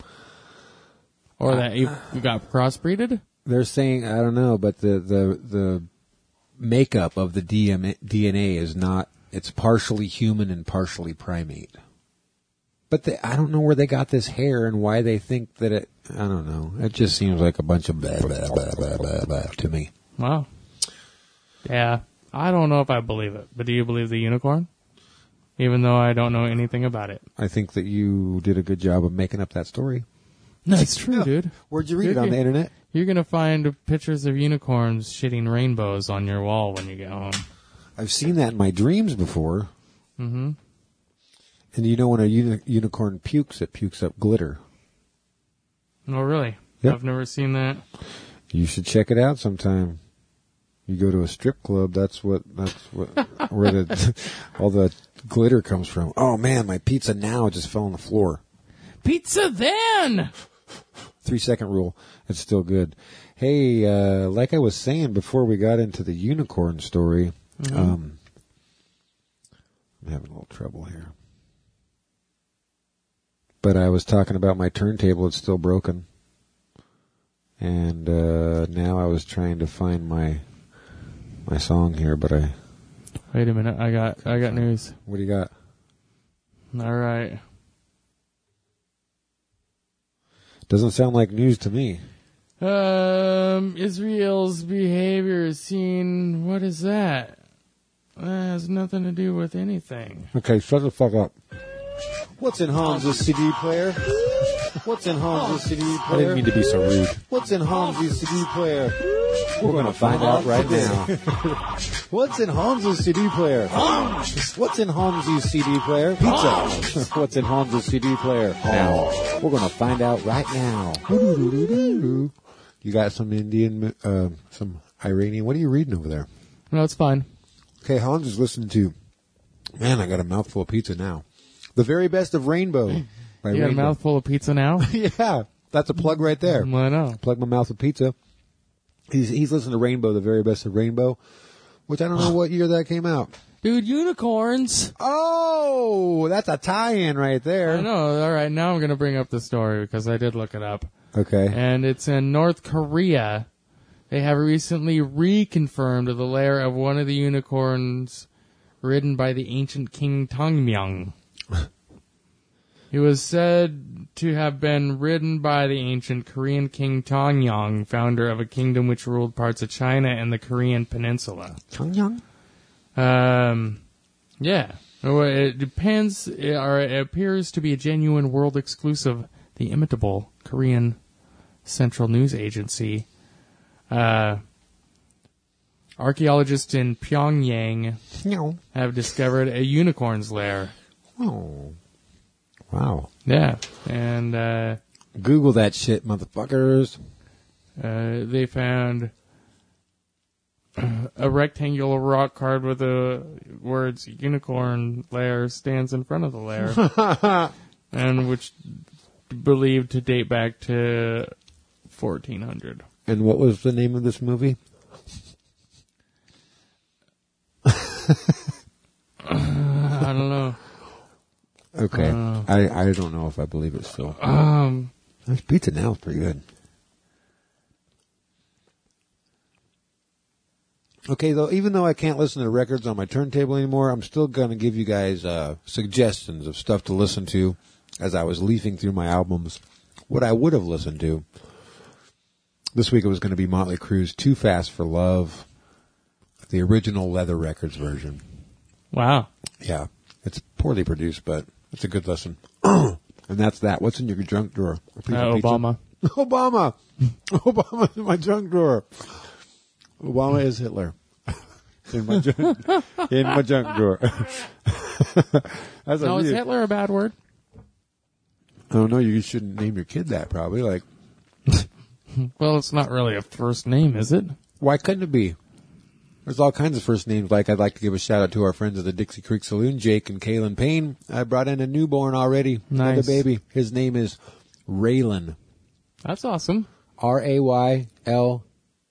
Or that you got crossbreeded? They're saying, I don't know, but the makeup of the DNA is not, it's partially human and partially primate. But I don't know where they got this hair and why they think that it, I don't know. It just seems like a bunch of blah, blah, blah, blah, blah, blah to me. Wow. Yeah. I don't know if I believe it, but do you believe the unicorn? Even though I don't know anything about it. I think that you did a good job of making up that story. No, it's true, dude. Where'd you read it on the internet? You're going to find pictures of unicorns shitting rainbows on your wall when you get home. I've seen that in my dreams before. Mm-hmm. And you know when a unicorn pukes, it pukes up glitter. Oh, really? Yep. I've never seen that. You should check it out sometime. You go to a strip club, that's what where all the glitter comes from. Oh man, my pizza now just fell on the floor. Pizza then! 3-second rule. It's still good. Hey, like I was saying before we got into the unicorn story, I'm having a little trouble here. But I was talking about my turntable. It's still broken. And now I was trying to find my song here, but I... Wait a minute. I got news. What do you got? All right. Doesn't sound like news to me. Israel's behavior is seen... What is that? That has nothing to do with anything. Okay, shut the fuck up. What's in Hans' CD player? What's in Hans' CD player? I didn't mean to be so rude. What's in Hans' CD player? We're going to find out right now. What's in Hans' CD player? What's in Hans' CD player? Pizza. What's in Hans' CD player? Now. We're going to find out right now. You got some Indian, some Iranian. What are you reading over there? No, it's fine. Okay, Hans is listening to, man, I got a mouthful of pizza now. The Very Best of Rainbow. By You got a Rainbow. mouthful of pizza now? Yeah, that's a plug right there. I know. Plug my mouth with pizza. He's listening to Rainbow, The Very Best of Rainbow, which I don't know what year that came out. Dude, unicorns! Oh, that's a tie-in right there. I know. All right, now I'm going to bring up the story because I did look it up. Okay. And it's in North Korea. They have recently reconfirmed the lair of one of the unicorns ridden by the ancient King Tongmyang. He was said to have been ridden by the ancient Korean King Tongmyang, founder of a kingdom which ruled parts of China and the Korean peninsula. Tongmyang? Yeah. Oh, it depends, or it appears to be a genuine world exclusive. The imitable Korean Central News Agency. Archaeologists in Pyongyang have discovered a unicorn's lair. Oh. Wow. Yeah, and Google that shit, motherfuckers. they found a rectangular rock carved with the words "unicorn lair" stands in front of the lair, and which believed to date back to 1400. And what was the name of this movie? I don't know. Okay. I don't know if I believe it still. This pizza now is pretty good. Okay, though, even though I can't listen to records on my turntable anymore, I'm still going to give you guys suggestions of stuff to listen to as I was leafing through my albums. What I would have listened to. This week it was going to be Motley Crue's Too Fast for Love, the original Leather Records version. Wow. Yeah, it's poorly produced, but it's a good listen. And that's that. What's in your junk drawer? A piece of pizza? Obama. Obama. Obama's in my junk drawer. Obama is Hitler. In my junk drawer. That's No, is Hitler a bad word? Oh no, you shouldn't name your kid that. Probably like. Well, it's not really a first name, is it? Why couldn't it be? There's all kinds of first names. Like I'd like to give a shout out to our friends at the Dixie Creek Saloon, Jake and Kaylin Payne. I brought in a newborn already. Nice. Another baby. His name is Raylan. That's awesome. Raylin,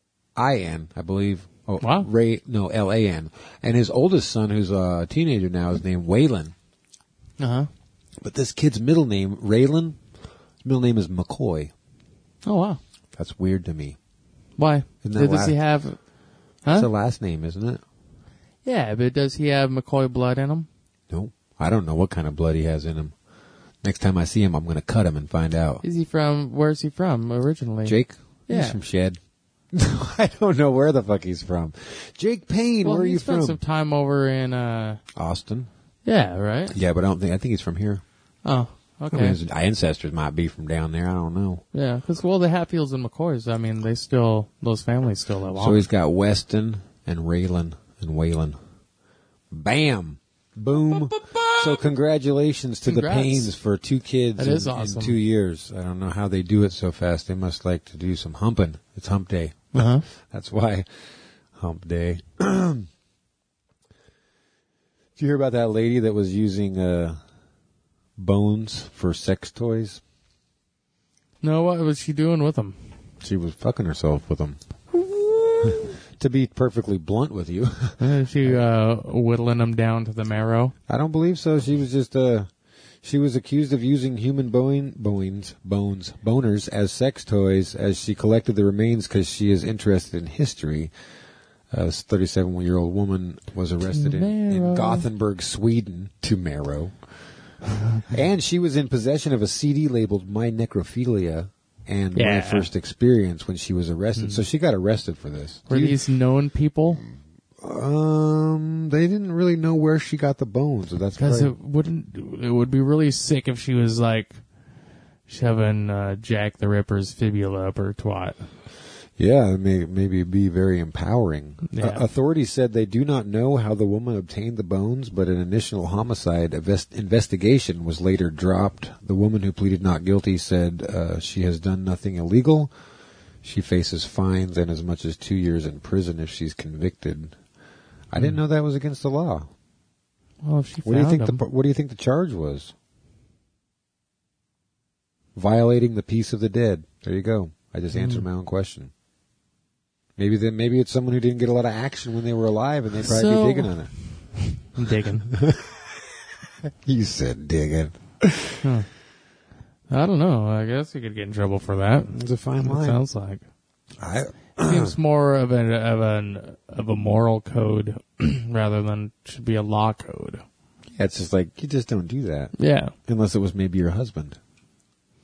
I believe. Oh, Wow. Lan. And his oldest son, who's a teenager now, is named Waylon. Uh-huh. But this kid's middle name, Raylan, his middle name is McCoy. Oh, wow. That's weird to me. Why? Isn't that Does he have... It's a Huh? last name, isn't it? Yeah, but does he have McCoy blood in him? No. I don't know what kind of blood he has in him. Next time I see him, I'm going to cut him and find out. Is he from... Where's he from originally? Jake? Yeah. He's from Shed. I don't know where the fuck he's from. Jake Payne, Well, where are he you spent from? some time over in... Austin. Yeah, right? Yeah, but I think he's from here. Oh, I okay. mean, his ancestors might be from down there. I don't know. Yeah, because, well, the Hatfields and McCoys, I mean, those families still live on. So he's got Weston and Raylan and Waylon. Bam! Boom! So congratulations to Congrats. the Paynes for 2 kids That is awesome. in 2 years. I don't know how they do it so fast. They must like to do some humping. It's hump day. Uh-huh. That's why hump day. Did you hear about that lady that was using bones for sex toys? No, what was she doing with them? She was fucking herself with them. To be perfectly blunt with you. Is she whittling them down to the marrow? I don't believe so. She was just she was accused of using human boners as sex toys as she collected the remains because she is interested in history. A 37-year-old woman was arrested in Gothenburg, Sweden, to marrow. And she was in possession of a CD labeled My Necrophilia and My First Experience when she was arrested. So she got arrested for this. Were these known people? They didn't really know where she got the bones. So that's Because probably... it would be really sick if she was like shoving Jack the Ripper's fibula up her twat. Yeah, maybe it'd be very empowering. Yeah. Authorities said they do not know how the woman obtained the bones, but an initial homicide investigation was later dropped. The woman who pleaded not guilty said she has done nothing illegal. She faces fines and as much as 2 years in prison if she's convicted. I didn't know that was against the law. Well, if she What do you found think? them. What do you think the charge was? Violating the peace of the dead. There you go. I just answered my own question. Maybe it's someone who didn't get a lot of action when they were alive, and they'd probably be digging on it. I'm digging. You said digging. I don't know. I guess you could get in trouble for that. It's a fine It line. sounds like. I Seems more of a moral code rather than should be a law code. Yeah, it's just like, you just don't do that. Yeah. Unless it was maybe your husband.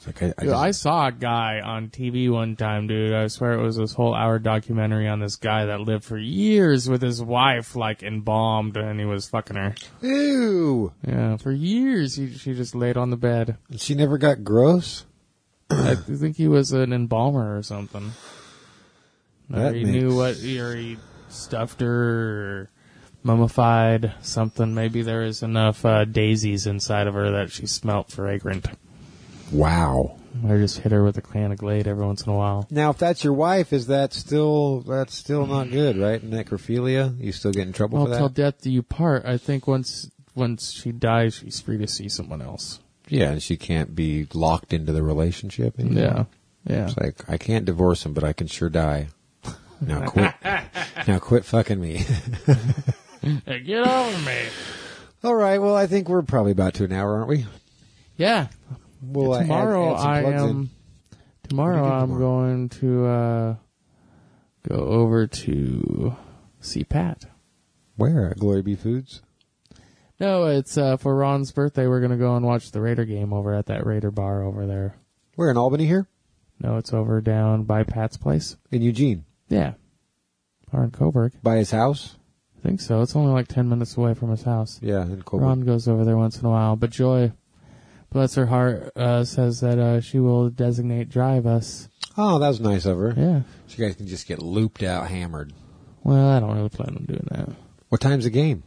It's like Dude, I saw a guy on TV one time, dude. I swear it was this whole hour documentary on this guy that lived for years with his wife, like, embalmed, and he was fucking her. Ew. Yeah, for years she just laid on the bed. And she never got gross? I think he was an embalmer or something. Or he knew what, or he stuffed her, or mummified something. Maybe there is enough daisies inside of her that she smelt fragrant. Wow. Or just hit her with a can of Glade every once in a while. Now, if that's your wife, that's still not good, right? Necrophilia? You still get in trouble for that? Well, till death do you part. I think once she dies, she's free to see someone else. Yeah, and she can't be locked into the relationship anymore. Yeah. It's like, I can't divorce him, but I can sure die. Now quit fucking me. Hey, get over me. All right, well, I think we're probably about to an hour, aren't we? Yeah. We'll Tomorrow add some plugs in. Tomorrow I'm tomorrow? going to go over to see Pat. Where? At Glory Be Foods? No, it's for Ron's birthday. We're going to go and watch the Raider game over at that Raider bar over there. Where, in Albany here? No, it's over down by Pat's place. In Eugene? Yeah. Or in Coburg. By his house? I think so. It's only like 10 minutes away from his house. Yeah, in Coburg. Ron goes over there once in a while. But Joy, bless her heart, says that she will drive us. Oh, that was nice of her. Yeah. So you guys can just get looped out, hammered. Well, I don't really plan on doing that. What time's the game?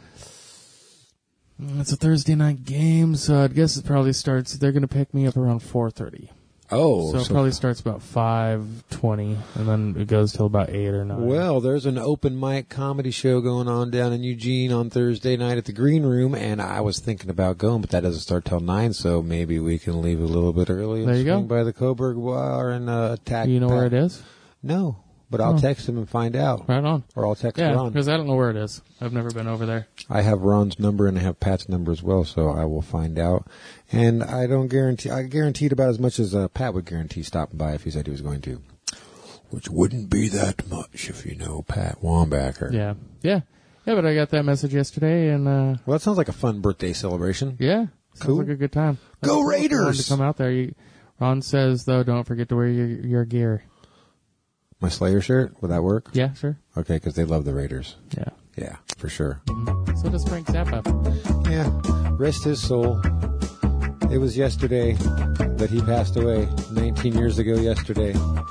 It's a Thursday night game, so I guess it probably starts. They're going to pick me up around 4:30. Oh, So it probably starts about 5:20, and then it goes till about 8 or 9. well, there's an open mic comedy show going on down in Eugene on Thursday night at the Green Room, and I was thinking about going, but that doesn't start till 9, so maybe we can leave a little bit early and There you go. swing by the Coburg Bar and attack. Do you know Pat. where it is? No, but I'll text him and find out. Right on. Or I'll text Yeah, Ron. because I don't know where it is. I've never been over there. I have Ron's number and I have Pat's number as well, so I will find out. And I guaranteed about as much as Pat would guarantee stopping by if he said he was going to. Which wouldn't be that much if you know Pat Wambacher. Yeah. Yeah, but I got that message yesterday, and Well, that sounds like a fun birthday celebration. yeah, sounds Cool. like a good time. Go Ron Raiders! to come out there. Ron says, though, don't forget to wear your gear. My Slayer shirt, would that work? Yeah, sure. Okay, because they love the Raiders. Yeah. Yeah, for sure. So does Frank Zappa. Yeah, rest his soul. It was yesterday that he passed away, 19 years ago yesterday.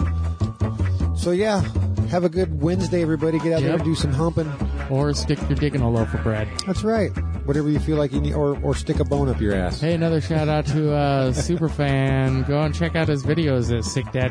So yeah, have a good Wednesday, everybody. Get out there Yep. and do some humping. Or stick your dick in a loaf of bread. That's right. Whatever you feel like you need, or stick a bone up your ass. Hey, another shout out to Superfan. Go and check out his videos at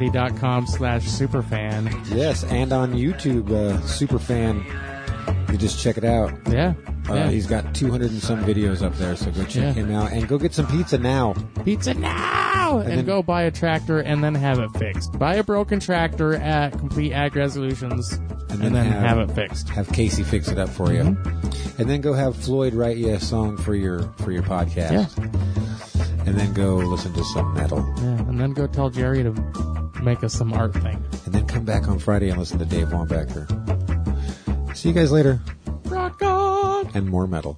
sickdaddy.com/superfan. Yes, and on YouTube, Superfan. You just check it out. Yeah. He's got 200 and some videos up there, so go check him out. And go get some pizza now. Pizza now! And then- go buy a tractor and then have it fixed. Buy a broken tractor at Complete Ag Resolutions and then have it fixed. Have Casey fix it up for you. And then go have Floyd write you a song for your podcast. Yeah. And then go listen to some metal. Yeah, and then go tell Jerry to make us some art thing. And then come back on Friday and listen to Dave Wambacher. See you guys later. Rock on! And more metal.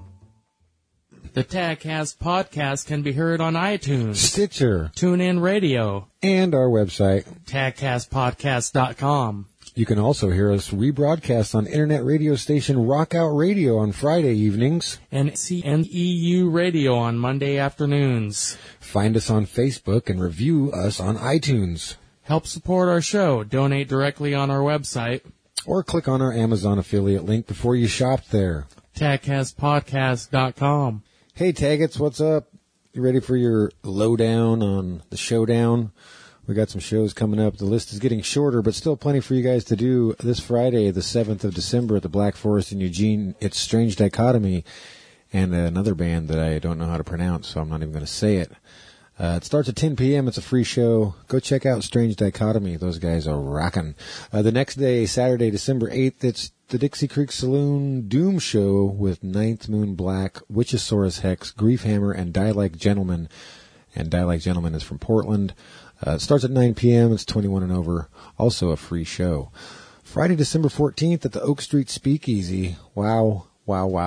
The TagCast podcast can be heard on iTunes, Stitcher. TuneIn Radio, And our website. tagcastpodcast.com. You can also hear us rebroadcast on internet radio station Rockout Radio on Friday evenings. And CNEU Radio on Monday afternoons. Find us on Facebook and review us on iTunes. Help support our show. Donate directly on our website, Or click on our Amazon affiliate link before you shop there. tagcastpodcast.com. Hey, Taggets, what's up? You ready for your lowdown on the showdown? We got some shows coming up. The list is getting shorter, but still plenty for you guys to do. This Friday, the 7th of December at the Black Forest in Eugene, it's Strange Dichotomy and another band that I don't know how to pronounce, so I'm not even going to say it. It starts at 10 p.m. It's a free show. Go check out Strange Dichotomy. Those guys are rocking. The next day, Saturday, December 8th, it's the Dixie Creek Saloon Doom Show with Ninth Moon Black, Witchosaurus Hex, Griefhammer, and Die Like Gentlemen. And Die Like Gentlemen is from Portland. It starts at 9 p.m. It's 21 and over. Also a free show. Friday, December 14th at the Oak Street Speakeasy. Wow.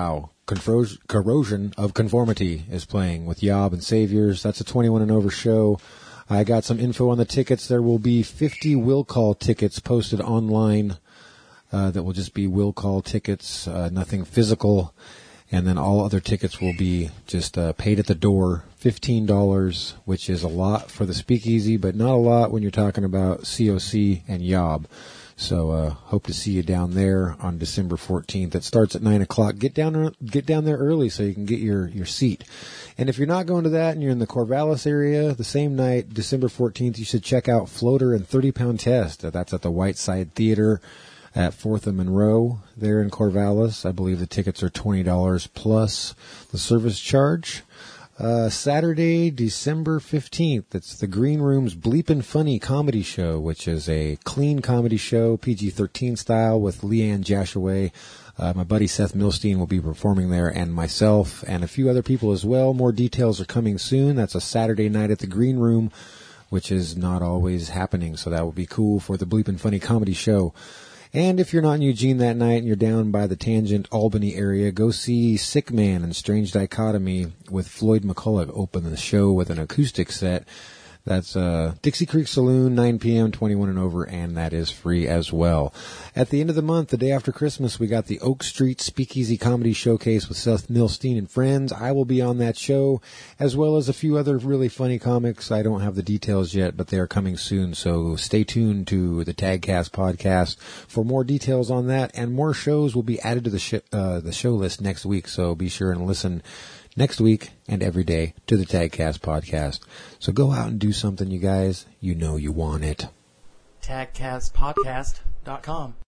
Corrosion of Conformity is playing with Yob and Saviors. That's a 21 and over show. I got some info on the tickets. There will be 50 Will Call tickets posted online that will just be Will Call tickets, nothing physical. And then all other tickets will be just paid at the door, $15, which is a lot for the Speakeasy, but not a lot when you're talking about COC and Yob. So hope to see you down there on December 14th. It starts at 9 o'clock. Get down there early so you can get your seat. And if you're not going to that and you're in the Corvallis area, the same night, December 14th, you should check out Floater and 30-Pound Test. That's at the Whiteside Theater at 4th and Monroe there in Corvallis. I believe the tickets are $20 plus the service charge. Saturday, December 15th, it's the Green Room's Bleepin' Funny comedy show, which is a clean comedy show, PG-13 style, with Leanne Jashaway. My buddy Seth Milstein will be performing there, and myself, and a few other people as well. More details are coming soon. That's a Saturday night at the Green Room, which is not always happening, so that will be cool for the Bleepin' Funny comedy show. And if you're not in Eugene that night and you're down by the Tangent, Albany area, go see Sick Man and Strange Dichotomy with Floyd McCullough open the show with an acoustic set. That's Dixie Creek Saloon, 9 p.m., 21 and over, and that is free as well. At the end of the month, the day after Christmas, we got the Oak Street Speakeasy Comedy Showcase with Seth Milstein and friends. I will be on that show, as well as a few other really funny comics. I don't have the details yet, but they are coming soon, so stay tuned to the Tagcast podcast for more details on that, and more shows will be added to the show list next week, so be sure and listen next week and every day to the Tagcast podcast. So go out and do something, you guys. You know you want it. Tagcastpodcast.com